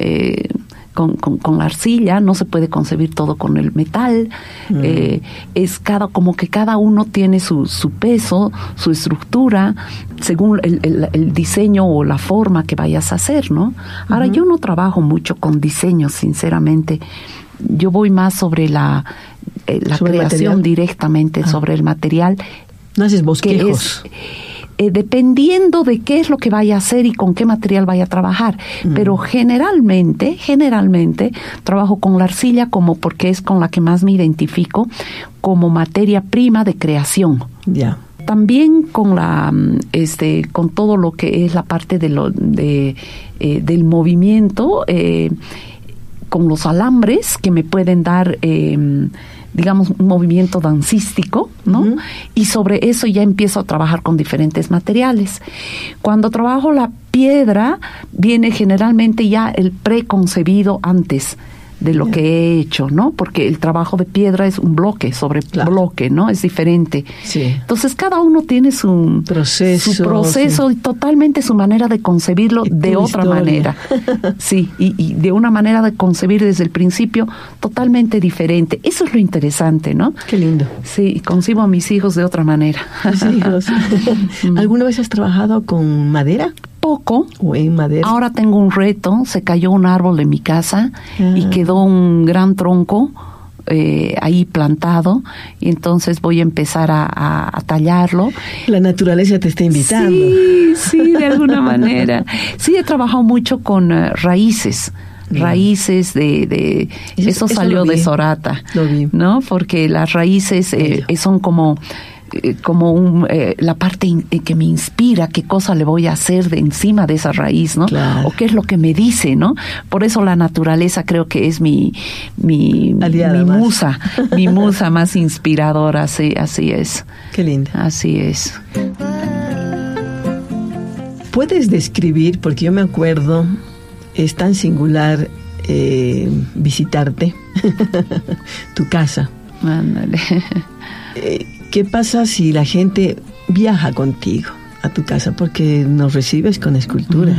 la arcilla, no se puede concebir todo con el metal. Es como que cada uno tiene su peso, su estructura, según el diseño o la forma que vayas a hacer, ¿no? Ahora, yo no trabajo mucho con diseño, sinceramente. Yo voy más sobre la creación directamente, sobre el material. No haces bosquejos. Dependiendo de qué es lo que vaya a hacer y con qué material vaya a trabajar. Pero generalmente trabajo con la arcilla porque es con la que más me identifico como materia prima de creación. Ya. También con con todo lo que es la parte del movimiento, con los alambres que me pueden dar digamos, un movimiento dancístico, ¿no? Y sobre eso ya empiezo a trabajar con diferentes materiales. Cuando trabajo la piedra, viene generalmente ya el preconcebido antes de lo que he hecho, ¿no? Porque el trabajo de piedra es un bloque sobre bloque, ¿no? Es diferente. Sí. Entonces, cada uno tiene su proceso y totalmente su manera de concebirlo de otra manera. Sí, y de una manera de concebir desde el principio totalmente diferente. Eso es lo interesante, ¿no? Qué lindo. Sí, concibo a mis hijos de otra manera. Mis hijos. ¿Alguna vez has trabajado con madera? Poco. O en madera. Ahora tengo un reto, se cayó un árbol de mi casa y quedó un gran tronco ahí plantado, y entonces voy a empezar a tallarlo. La naturaleza te está invitando. Sí, de alguna manera. Sí, he trabajado mucho con raíces de eso salió de Sorata, ¿no? Porque las raíces son como la parte que me inspira, qué cosa le voy a hacer de encima de esa raíz, ¿no? Claro. O qué es lo que me dice, ¿no? Por eso la naturaleza creo que es mi musa más inspiradora, sí, así es. Qué linda. Así es. ¿Puedes describir, porque yo me acuerdo, es tan singular visitarte, tu casa? Ándale. ¿Qué pasa si la gente viaja contigo a tu casa? Porque nos recibes con esculturas.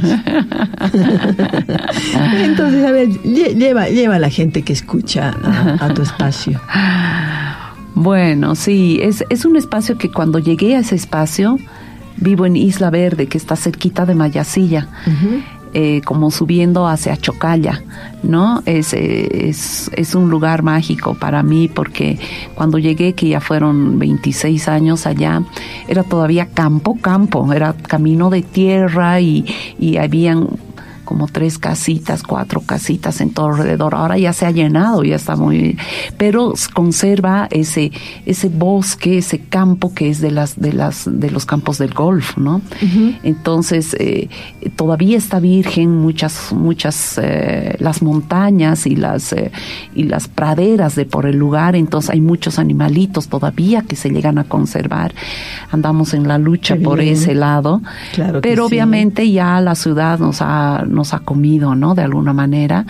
Entonces, a ver, lleva a la gente que escucha a tu espacio. Bueno, sí, es un espacio que cuando llegué a ese espacio, vivo en Isla Verde, que está cerquita de Mayasilla. Como subiendo hacia Chocalla, ¿no? Es un lugar mágico para mí, porque cuando llegué, que ya fueron 26 años allá, era todavía campo, era camino de tierra y habían como 3 casitas, 4 casitas en todo alrededor. Ahora ya se ha llenado, ya está muy, pero conserva ese bosque, ese campo que es de los campos del golf, ¿no? Entonces todavía está virgen muchas las montañas y las praderas de por el lugar. Entonces hay muchos animalitos todavía que se llegan a conservar. Andamos en la lucha por ese lado, claro, pero obviamente ya la ciudad nos ha comido, ¿no? De alguna manera.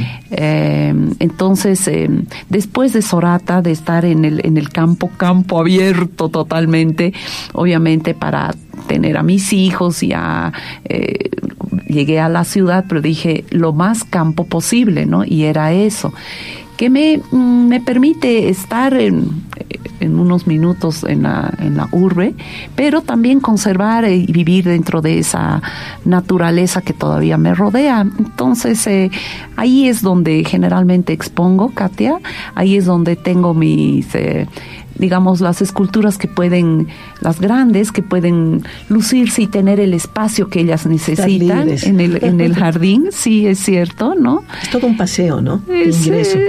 Entonces, después de Sorata, de estar en el campo abierto totalmente, obviamente para tener a mis hijos, ya llegué a la ciudad, pero dije lo más campo posible, ¿no? Y era eso, que me permite estar en unos minutos en la urbe, pero también conservar y vivir dentro de esa naturaleza que todavía me rodea. Entonces, ahí es donde generalmente expongo, Katia, ahí es donde tengo mis digamos, las esculturas las grandes, que pueden lucirse y tener el espacio que ellas necesitan en el jardín. Sí, es cierto, ¿no? Es todo un paseo, ¿no? Ingreso.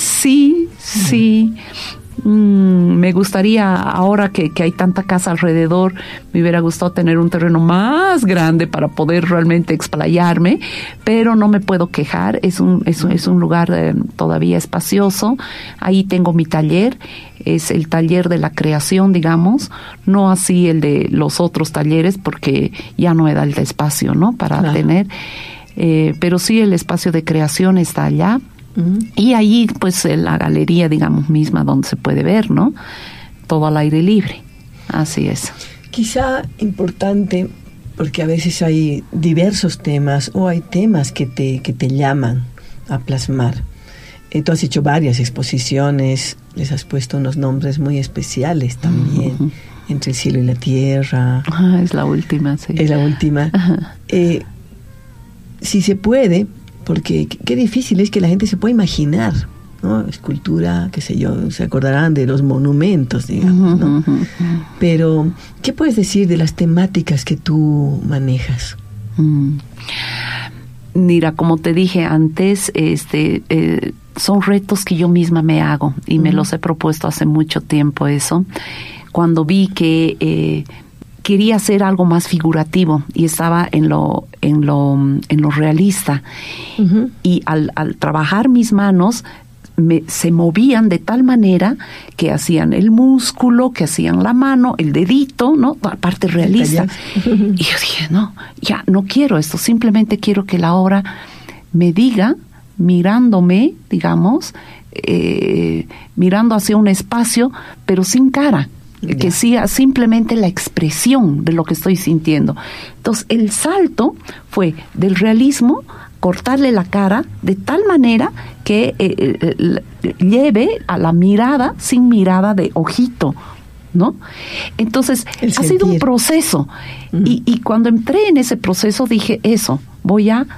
Sí. Me gustaría, ahora que hay tanta casa alrededor, me hubiera gustado tener un terreno más grande para poder realmente explayarme, pero no me puedo quejar. Es un lugar todavía espacioso. Ahí tengo mi taller, es el taller de la creación, digamos, no así el de los otros talleres, porque ya no me da el espacio, ¿no? Para tener. pero sí el espacio de creación está allá. Y ahí, pues, la galería, digamos, misma, donde se puede ver, ¿no? Todo al aire libre. Así es. Quizá importante, porque a veces hay diversos temas, o hay temas que te llaman a plasmar. Tú has hecho varias exposiciones, les has puesto unos nombres muy especiales también, Entre el cielo y la tierra. Es la última, sí. Es la última. Si se puede, porque qué difícil es que la gente se pueda imaginar, ¿no? Escultura, qué sé yo, se acordarán de los monumentos, digamos, ¿no? Pero, ¿qué puedes decir de las temáticas que tú manejas? Mira, como te dije antes, son retos que yo misma me hago y me los he propuesto hace mucho tiempo eso. Cuando vi que quería hacer algo más figurativo y estaba en lo realista. Y al trabajar mis manos se movían de tal manera que hacían el músculo, que hacían la mano, el dedito, ¿no? La parte realista. Y yo dije, no, ya no quiero esto, simplemente quiero que la obra me diga, mirándome, digamos, mirando hacia un espacio, pero sin cara. Que sea simplemente la expresión de lo que estoy sintiendo. Entonces, el salto fue del realismo, cortarle la cara de tal manera que lleve a la mirada sin mirada de ojito, ¿no? Entonces, ha sido un proceso. Y cuando entré en ese proceso dije, eso, voy a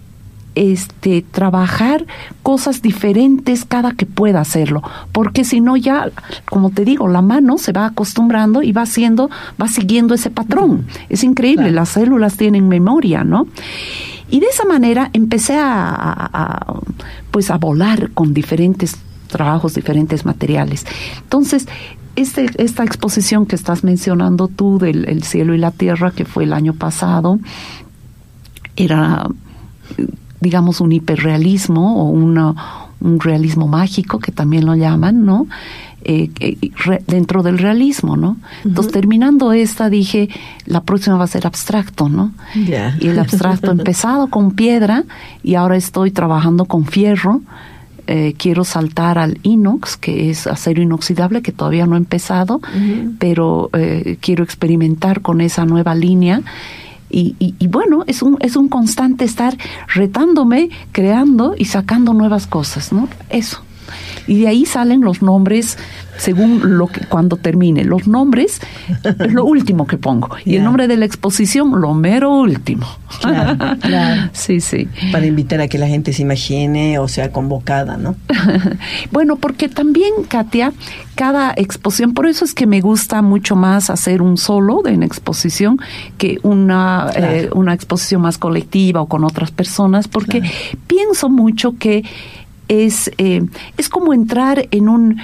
trabajar cosas diferentes cada que pueda hacerlo, porque si no ya, como te digo, la mano se va acostumbrando y va siguiendo ese patrón. Es increíble, claro. Las células tienen memoria, ¿no? Y de esa manera empecé a volar con diferentes trabajos, diferentes materiales. Entonces, esta exposición que estás mencionando tú del El cielo y la tierra, que fue el año pasado, era, digamos, un hiperrealismo o un realismo mágico, que también lo llaman, ¿no? Dentro del realismo, ¿no? Entonces, terminando esta, dije, la próxima va a ser abstracto, ¿no? Yeah. Y el abstracto empezado con piedra y ahora estoy trabajando con fierro. Quiero saltar al inox, que es acero inoxidable, que todavía no he empezado, pero quiero experimentar con esa nueva línea. Y bueno, es un constante estar retándome, creando y sacando nuevas cosas, ¿no? Eso. Y de ahí salen los nombres, según cuando termine. Los nombres es lo último que pongo. Y el nombre de la exposición, lo mero último. Claro. Sí. Para invitar a que la gente se imagine o sea convocada, ¿no? Bueno, porque también, Katia, cada exposición, por eso es que me gusta mucho más hacer un solo de una exposición que una exposición más colectiva o con otras personas, porque pienso mucho que es como entrar en un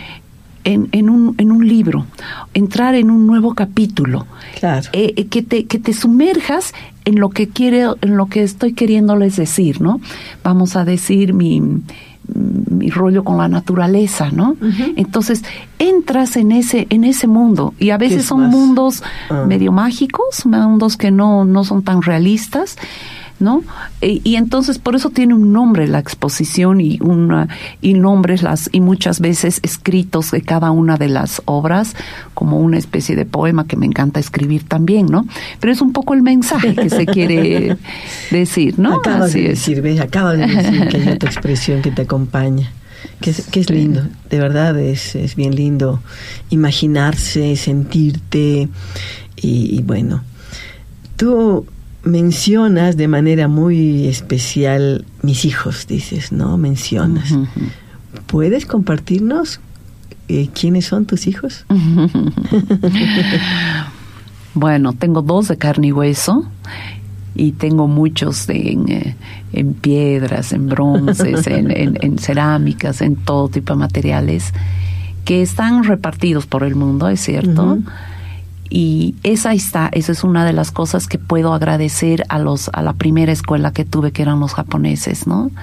libro, entrar en un nuevo capítulo, que te sumerjas en lo que estoy queriéndoles decir, ¿no? Vamos a decir mi rollo con la naturaleza, ¿no? Entonces entras en ese mundo, y a veces son mundos medio mágicos, mundos que no son tan realistas, ¿no? Y entonces por eso tiene un nombre la exposición y nombres y muchas veces escritos de cada una de las obras, como una especie de poema que me encanta escribir también, ¿no? Pero es un poco el mensaje que se quiere decir, ¿no? Acabas de decir que hay otra expresión que te acompaña. Que es lindo, de verdad es bien lindo imaginarse, sentirte y bueno, tú mencionas de manera muy especial mis hijos, dices, ¿no? Mencionas. ¿Puedes compartirnos quiénes son tus hijos? Bueno, tengo 2 de carne y hueso y tengo muchos en piedras, en bronces, en cerámicas, en todo tipo de materiales que están repartidos por el mundo, es cierto. Y esa es una de las cosas que puedo agradecer a la primera escuela que tuve, que eran los japoneses, ¿no?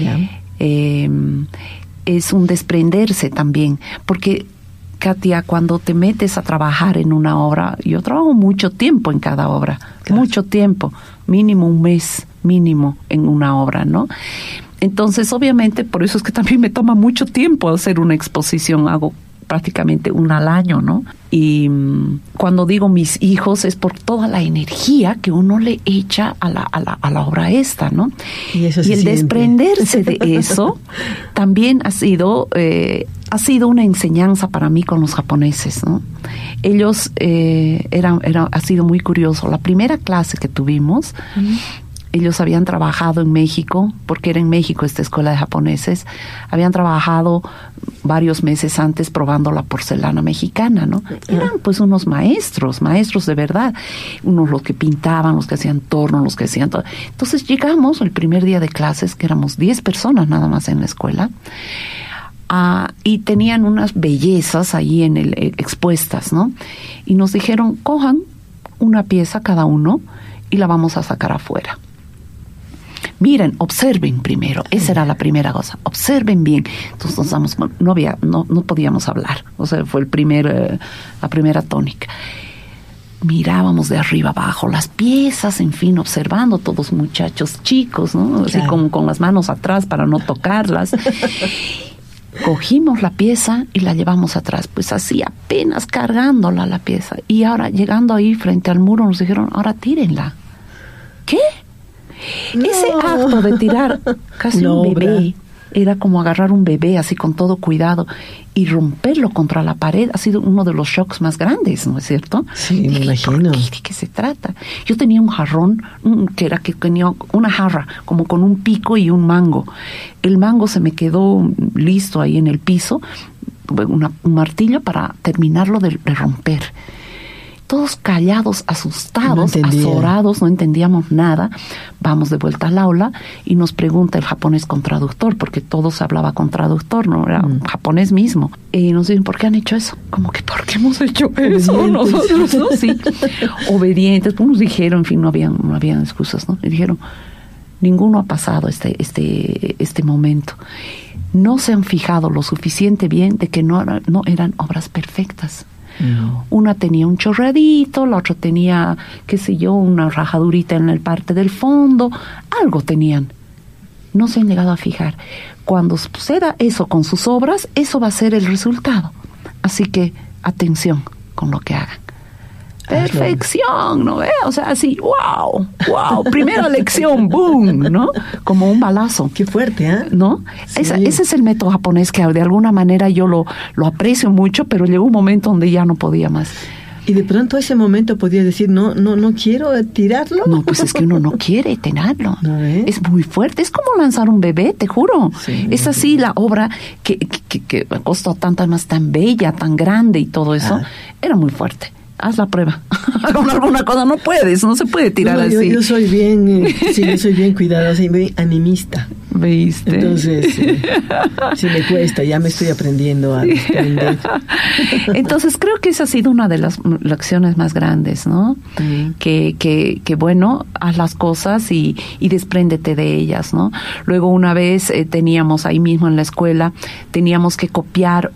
Es un desprenderse también, porque, Katia, cuando te metes a trabajar en una obra, yo trabajo mucho tiempo en cada obra, mucho tiempo, mínimo un mes mínimo en una obra, ¿no? Entonces, obviamente, por eso es que también me toma mucho tiempo hacer una exposición, hago prácticamente una al año, ¿no? Y cuando digo mis hijos es por toda la energía que uno le echa a la obra esta, ¿no? Y el desprenderse de eso también ha sido una enseñanza para mí con los japoneses, ¿no? Ellos ha sido muy curioso. La primera clase que tuvimos, ellos habían trabajado en México, porque era en México esta escuela de japoneses, habían trabajado varios meses antes probando la porcelana mexicana, ¿no? Eran pues unos maestros de verdad, unos los que pintaban, los que hacían torno, los que hacían todo. Entonces llegamos el primer día de clases, que éramos 10 personas nada más en la escuela, y tenían unas bellezas ahí expuestas, ¿no? Y nos dijeron, cojan una pieza cada uno y la vamos a sacar afuera. Miren, observen primero, esa era la primera cosa, observen bien. Entonces no podíamos hablar, o sea, fue la primera tónica. Mirábamos de arriba abajo las piezas, en fin, observando todos muchachos chicos, ¿no? Así como con las manos atrás para no tocarlas. Cogimos la pieza y la llevamos atrás, pues así apenas cargándola la pieza. Y ahora llegando ahí frente al muro nos dijeron, ahora tírenla. ¿Qué? No. Ese acto de tirar casi un bebé, era como agarrar un bebé así con todo cuidado y romperlo contra la pared, ha sido uno de los shocks más grandes, ¿no es cierto? Sí, me imagino. ¿De qué se trata? Yo tenía un jarrón, que tenía una jarra, como con un pico y un mango. El mango se me quedó listo ahí en el piso, un martillo para terminarlo de romper. Todos callados, asustados, azorados, no entendíamos nada. Vamos de vuelta al aula y nos pregunta el japonés con traductor, porque todo se hablaba con traductor, no era japonés mismo. Y nos dicen, ¿por qué han hecho eso? Como que, ¿por qué hemos hecho eso nosotros? ¿No? Sí. Obedientes, pues nos dijeron, en fin, no habían excusas, ¿no? Y dijeron, ninguno ha pasado este momento. No se han fijado lo suficiente bien de que no eran obras perfectas. Una tenía un chorreadito, la otra tenía, qué sé yo, una rajadurita en el parte del fondo, algo tenían. No se han llegado a fijar. Cuando suceda eso con sus obras, eso va a ser el resultado. Así que, atención con lo que hagan. Perfección, ¿no ve? O sea, así, wow, primera lección, boom, ¿no? Como un balazo. Qué fuerte, ¿eh? ¿No? Sí. Ese es el método japonés que de alguna manera yo lo aprecio mucho, pero llegó un momento donde ya no podía más. Y de pronto ese momento podía decir, no quiero tirarlo. No, pues es que uno no quiere tirarlo. ¿No es muy fuerte, es como lanzar un bebé, te juro. Sí, es así la obra que costó tanto, más tan bella, tan grande y todo eso, era muy fuerte. Haz la prueba. Con alguna cosa no se puede tirar así. Yo soy bien cuidadosa y bien animista. ¿Viste? Entonces, sí me cuesta, ya me estoy aprendiendo a desprender. Entonces, creo que esa ha sido una de las lecciones más grandes, ¿no? Que bueno, haz las cosas y despréndete de ellas, ¿no? Luego una vez teníamos ahí mismo en la escuela, teníamos que copiar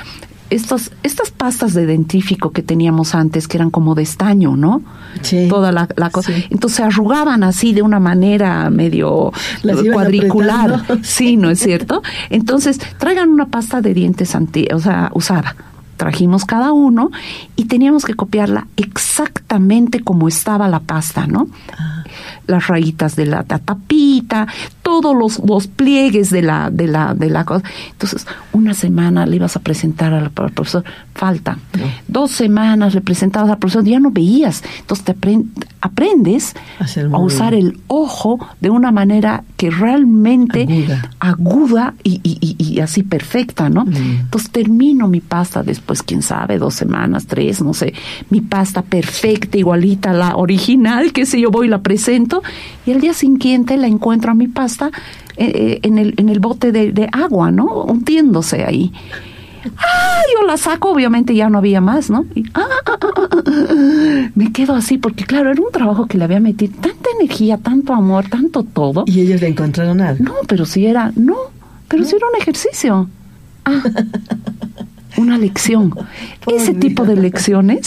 estas pastas de dentífico que teníamos antes, que eran como de estaño, ¿no? Sí. Toda la cosa. Sí. Entonces se arrugaban así de una manera medio cuadricular. Sí, ¿no es cierto? Entonces, traigan una pasta de dientes usada. Trajimos cada uno y teníamos que copiarla exactamente como estaba la pasta, ¿no? Las rayitas de la tapita, todos los pliegues de la cosa. Entonces, una semana le ibas a presentar al profesor, falta. 2 semanas le presentabas al profesor, ya no veías. Entonces aprendes a usar el ojo de una manera que realmente aguda y así perfecta, ¿no? Entonces termino mi pasta después, quién sabe, 2 semanas, 3, no sé, mi pasta perfecta, igualita a la original, qué sé yo, voy y la presento, y al día siguiente la encuentro a mi pasta en el bote de agua, ¿no? Hundiéndose ahí. Yo la saco, obviamente ya no había más, ¿no? Y, me quedo así, porque claro, era un trabajo que le había metido tanta energía, tanto amor, tanto todo. ¿Y ellos le encontraron algo? No, pero sí era un ejercicio. Una lección. Ese tipo de lecciones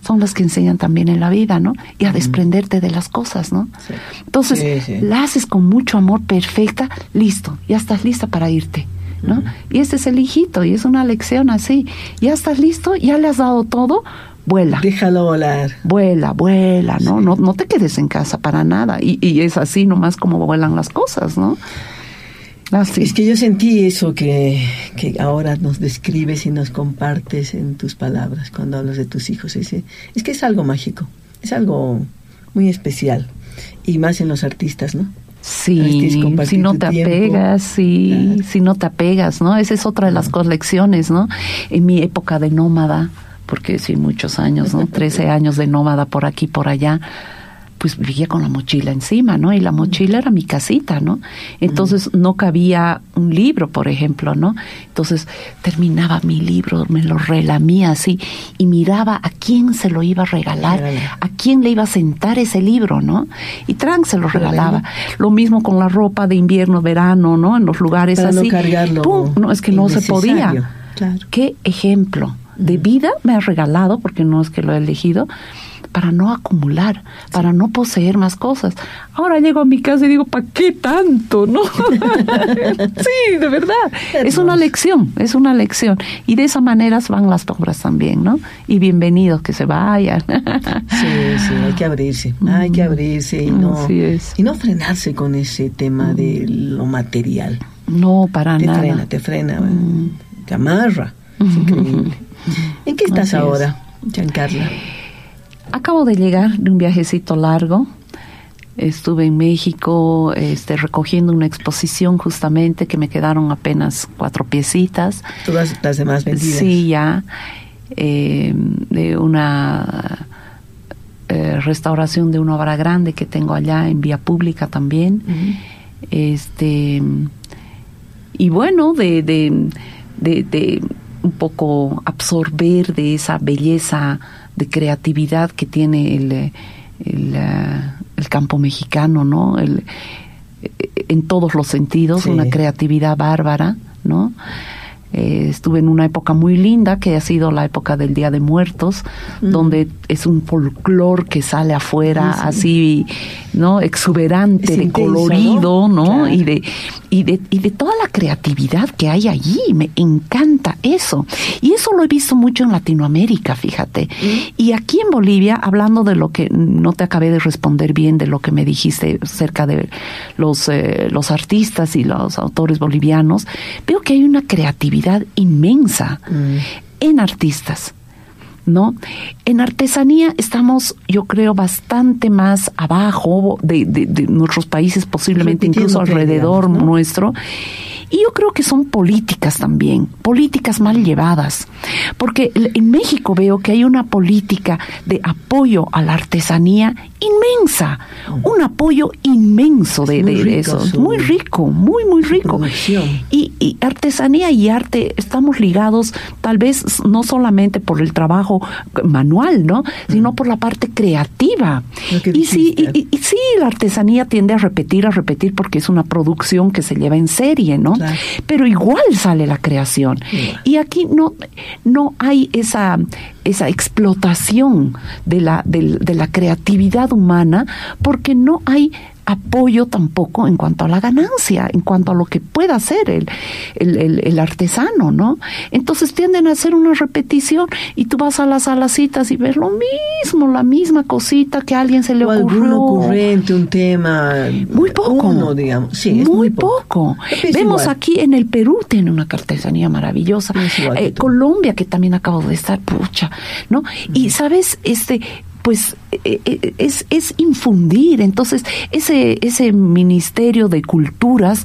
son las que enseñan también en la vida, ¿no? Y a desprenderte de las cosas, ¿no? Sí. Entonces, la haces con mucho amor, perfecta, listo, ya estás lista para irte, ¿no? Y este es el hijito, y es una lección así. Ya estás listo, ya le has dado todo, vuela. Déjalo volar. Vuela, ¿no? Sí. No te quedes en casa para nada. Y es así nomás como vuelan las cosas, ¿no? Así. Es que yo sentí eso que ahora nos describes y nos compartes en tus palabras cuando hablas de tus hijos. Es que es algo mágico, es algo muy especial. Y más en los artistas, ¿no? Sí, si no te apegas, claro. Si no te apegas, ¿no? Esa es otra de las lecciones, ¿no? En mi época de nómada, porque sí, muchos años, ¿no? 13 años de nómada por aquí, por allá, pues vivía con la mochila encima, ¿no? Y la mochila era mi casita, ¿no? Entonces no cabía un libro, por ejemplo, ¿no? Entonces terminaba mi libro, me lo relamía así y miraba a quién se lo iba a regalar, a quién le iba a sentar ese libro, ¿no? Y se lo regalaba. Lo mismo con la ropa de invierno, verano, ¿no? En los lugares para así. No cargarlo. ¡Pum! No, es que no se podía. Claro. ¿Qué ejemplo de vida me ha regalado? Porque no es que lo he elegido. Para no acumular, para no poseer más cosas. Ahora llego a mi casa y digo, ¿para qué tanto? ¿No? Sí, de verdad. Es una lección. Y de esa manera van las obras también, ¿no? Y bienvenidos que se vayan. Sí, hay que abrirse y no frenarse con ese tema de lo material. No, para nada. Te frena, te amarra. Es increíble. ¿En qué estás ahora, Giancarla? Acabo de llegar de un viajecito largo. Estuve en México recogiendo una exposición justamente que me quedaron apenas 4 piecitas. ¿Todas las demás vendidas? Sí, ya. De una restauración de una obra grande que tengo allá en vía pública también. Y bueno, de un poco absorber de esa belleza de creatividad que tiene el campo mexicano, ¿no? En todos los sentidos, una creatividad bárbara, ¿no? Estuve en una época muy linda que ha sido la época del Día de Muertos, donde es un folclore que sale afuera así, ¿no? Exuberante, es de intenso, colorido, ¿no? Claro. Y de toda la creatividad que hay allí. Me encanta eso. Y eso lo he visto mucho en Latinoamérica, fíjate. Y aquí en Bolivia, hablando de lo que no te acabé de responder bien, de lo que me dijiste acerca de los artistas y los autores bolivianos, veo que hay una creatividad inmensa en artistas, ¿no? En artesanía estamos, yo creo, bastante más abajo de nuestros países, posiblemente incluso alrededor, ¿no? Nuestro. Y yo creo que son políticas también, políticas mal llevadas, porque en México veo que hay una política de apoyo a la artesanía inmensa, un apoyo inmenso de eso, muy rico, muy rico. Y artesanía y arte estamos ligados tal vez no solamente por el trabajo manual, ¿no? Sino por la parte creativa. Y sí, la artesanía tiende a repetir porque es una producción que se lleva en serie, ¿no? Claro. Pero igual sale la creación. Y aquí no hay esa explotación de la creatividad humana, porque no hay apoyo tampoco en cuanto a la ganancia, en cuanto a lo que pueda hacer el artesano, ¿no? Entonces tienden a hacer una repetición y tú vas a las citas y ves lo mismo, la misma cosita que a alguien se le ocurrió. Algún ocurrente, un tema. Muy poco. Digamos. Sí, muy poco. Vemos igual. Aquí en el Perú tiene una artesanía maravillosa. Colombia, que también acabo de estar, pucha, ¿no? Y sabes, pues es infundir. Entonces ese Ministerio de Culturas,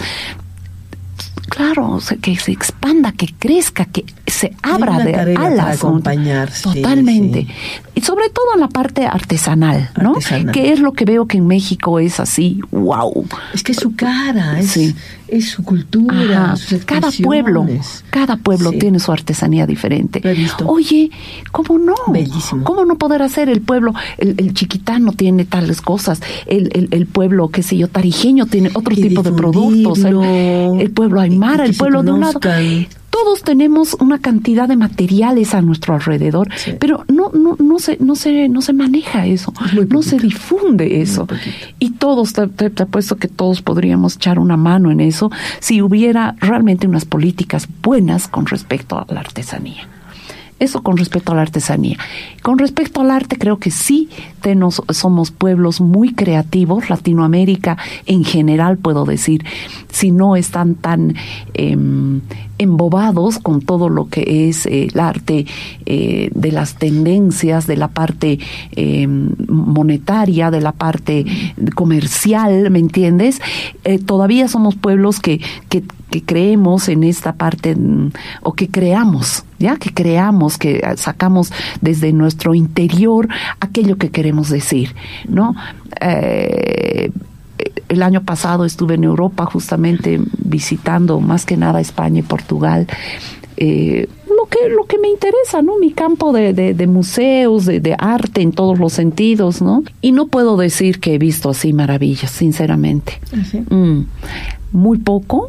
claro, que se expanda, que crezca, que se abra de alas, para acompañar, totalmente. Y sobre todo en la parte artesanal, ¿no? Que es lo que veo que en México es así, wow. Es que es su cara, es su cultura, sus cada pueblo tiene su artesanía diferente. Oye, ¿cómo no? Bellísimo. ¿Cómo no poder hacer el pueblo? El chiquitano tiene tales cosas, el pueblo, qué sé yo, tarijeño tiene otro tipo de productos, el pueblo aymara, el pueblo de un lado. Todos tenemos una cantidad de materiales a nuestro alrededor, sí, pero no se maneja eso, no se difunde eso. Y todos, te apuesto que todos podríamos echar una mano en eso si hubiera realmente unas políticas buenas con respecto a la artesanía. Eso con respecto a la artesanía. Con respecto al arte, creo que sí somos pueblos muy creativos. Latinoamérica en general, puedo decir, si no están tan embobados con todo lo que es el arte de las tendencias, de la parte monetaria, de la parte comercial, ¿me entiendes? Todavía somos pueblos que creemos en esta parte, o que creamos, que sacamos desde nuestro interior aquello que queremos decir, ¿no? El año pasado estuve en Europa justamente visitando más que nada España y Portugal. Lo que me interesa, ¿no? Mi campo de museos, de arte en todos los sentidos, ¿no? Y no puedo decir que he visto así maravillas, sinceramente. ¿Sí? Muy poco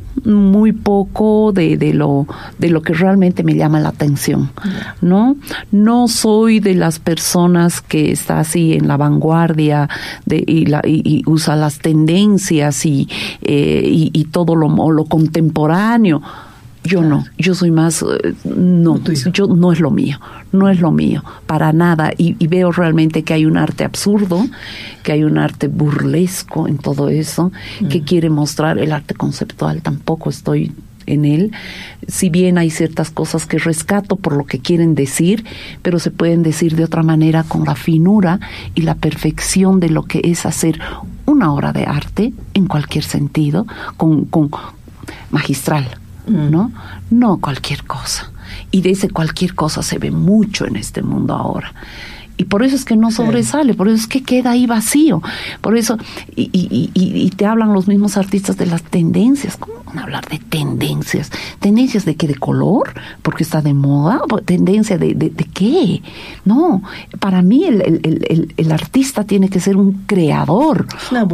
de lo que realmente me llama la atención, ¿no? No soy de las personas que está así en la vanguardia y usa las tendencias y todo lo contemporáneo. Yo no, yo soy más, no es lo mío, para nada, y veo realmente que hay un arte absurdo, que hay un arte burlesco en todo eso, que quiere mostrar el arte conceptual. Tampoco estoy en él, si bien hay ciertas cosas que rescato por lo que quieren decir, pero se pueden decir de otra manera con la finura y la perfección de lo que es hacer una obra de arte en cualquier sentido, con magistral. No cualquier cosa, y de ese cualquier cosa se ve mucho en este mundo ahora, y por eso es que no sobresale, por eso es que queda ahí vacío, por eso y te hablan los mismos artistas de las tendencias. ¿Cómo van a hablar de tendencias? ¿Tendencias de qué? ¿De color? ¿Porque está de moda? ¿Tendencia de qué? No, para mí el artista tiene que ser un creador,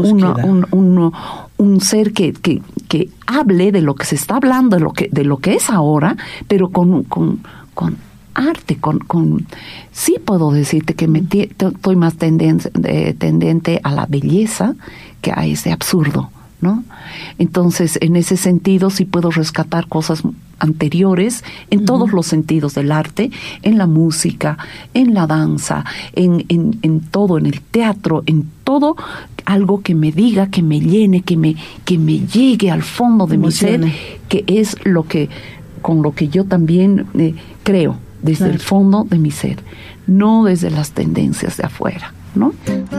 un ser que hable de lo que se está hablando, de lo que es ahora, pero con arte, sí puedo decirte que estoy más tendente a la belleza que a ese absurdo, ¿no? Entonces, en ese sentido, sí puedo rescatar cosas anteriores en todos los sentidos del arte, en la música, en la danza, en todo, en el teatro, en todo, algo que me diga, que me llene, que me llegue al fondo de mi ser, que es con lo que yo también creo, desde el fondo de mi ser, no desde las tendencias de afuera, ¿no?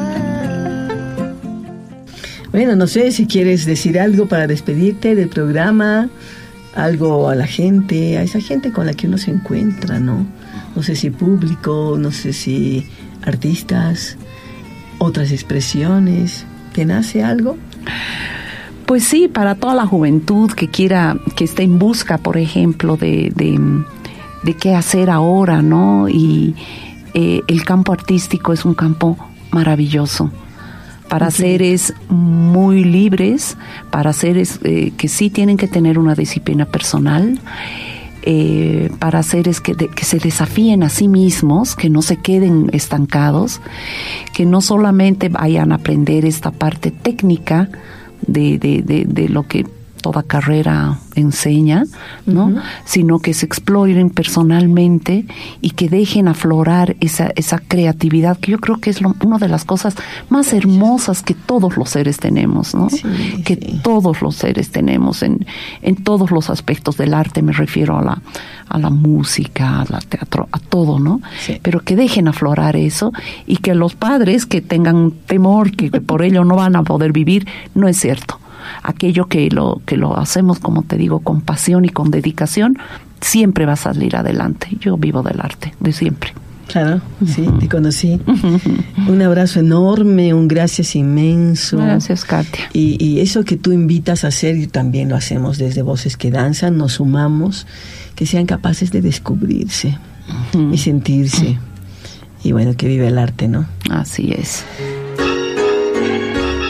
Bueno, no sé si quieres decir algo para despedirte del programa, algo a la gente, a esa gente con la que uno se encuentra, ¿no? No sé si público, no sé si artistas, otras expresiones, ¿te nace algo? Pues sí, para toda la juventud que esté en busca, por ejemplo, de qué hacer ahora, ¿no? Y el campo artístico es un campo maravilloso, para seres muy libres, para seres que sí tienen que tener una disciplina personal, para seres que se desafíen a sí mismos, que no se queden estancados, que no solamente vayan a aprender esta parte técnica de lo que toda carrera enseña, ¿no? Sino que se exploren personalmente y que dejen aflorar esa creatividad, que yo creo que es una de las cosas más hermosas que todos los seres tenemos, ¿no? Todos los seres tenemos en todos los aspectos del arte, me refiero a la música, al teatro, a todo, ¿no? Sí. Pero que dejen aflorar eso, y que los padres que tengan temor que por ello no van a poder vivir, no es cierto. Aquello que lo hacemos, como te digo, con pasión y con dedicación, siempre va a salir adelante. Yo vivo del arte, de siempre. Claro, sí, te conocí. Un abrazo enorme, un gracias inmenso. Gracias, Katia. Y eso que tú invitas a hacer, y también lo hacemos desde Voces que Danzan, nos sumamos, que sean capaces de descubrirse y sentirse. Y bueno, que vive el arte, ¿no? Así es.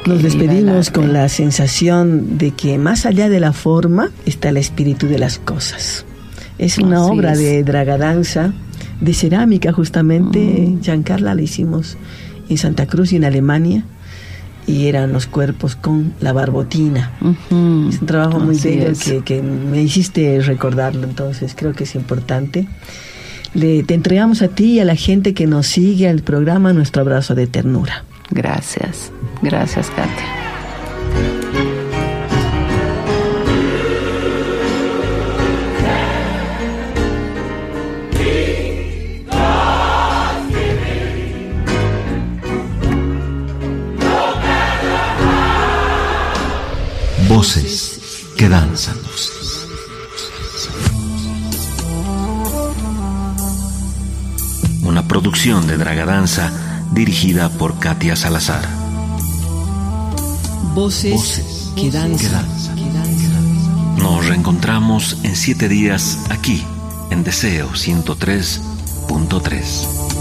Nos despedimos con la sensación de que más allá de la forma está el espíritu de las cosas. Es una obra de dragadanza, de cerámica justamente. Giancarla la hicimos en Santa Cruz y en Alemania, y eran los cuerpos con la barbotina. Es un trabajo muy bello que me hiciste recordarlo, entonces creo que es importante. Te entregamos a ti y a la gente que nos sigue al programa nuestro abrazo de ternura. Gracias, Katia. Voces que danzan. Una producción de Dragadanza dirigida por Katia Salazar. Voces que danzan. Nos reencontramos en 7 días aquí en Deseo 103.3.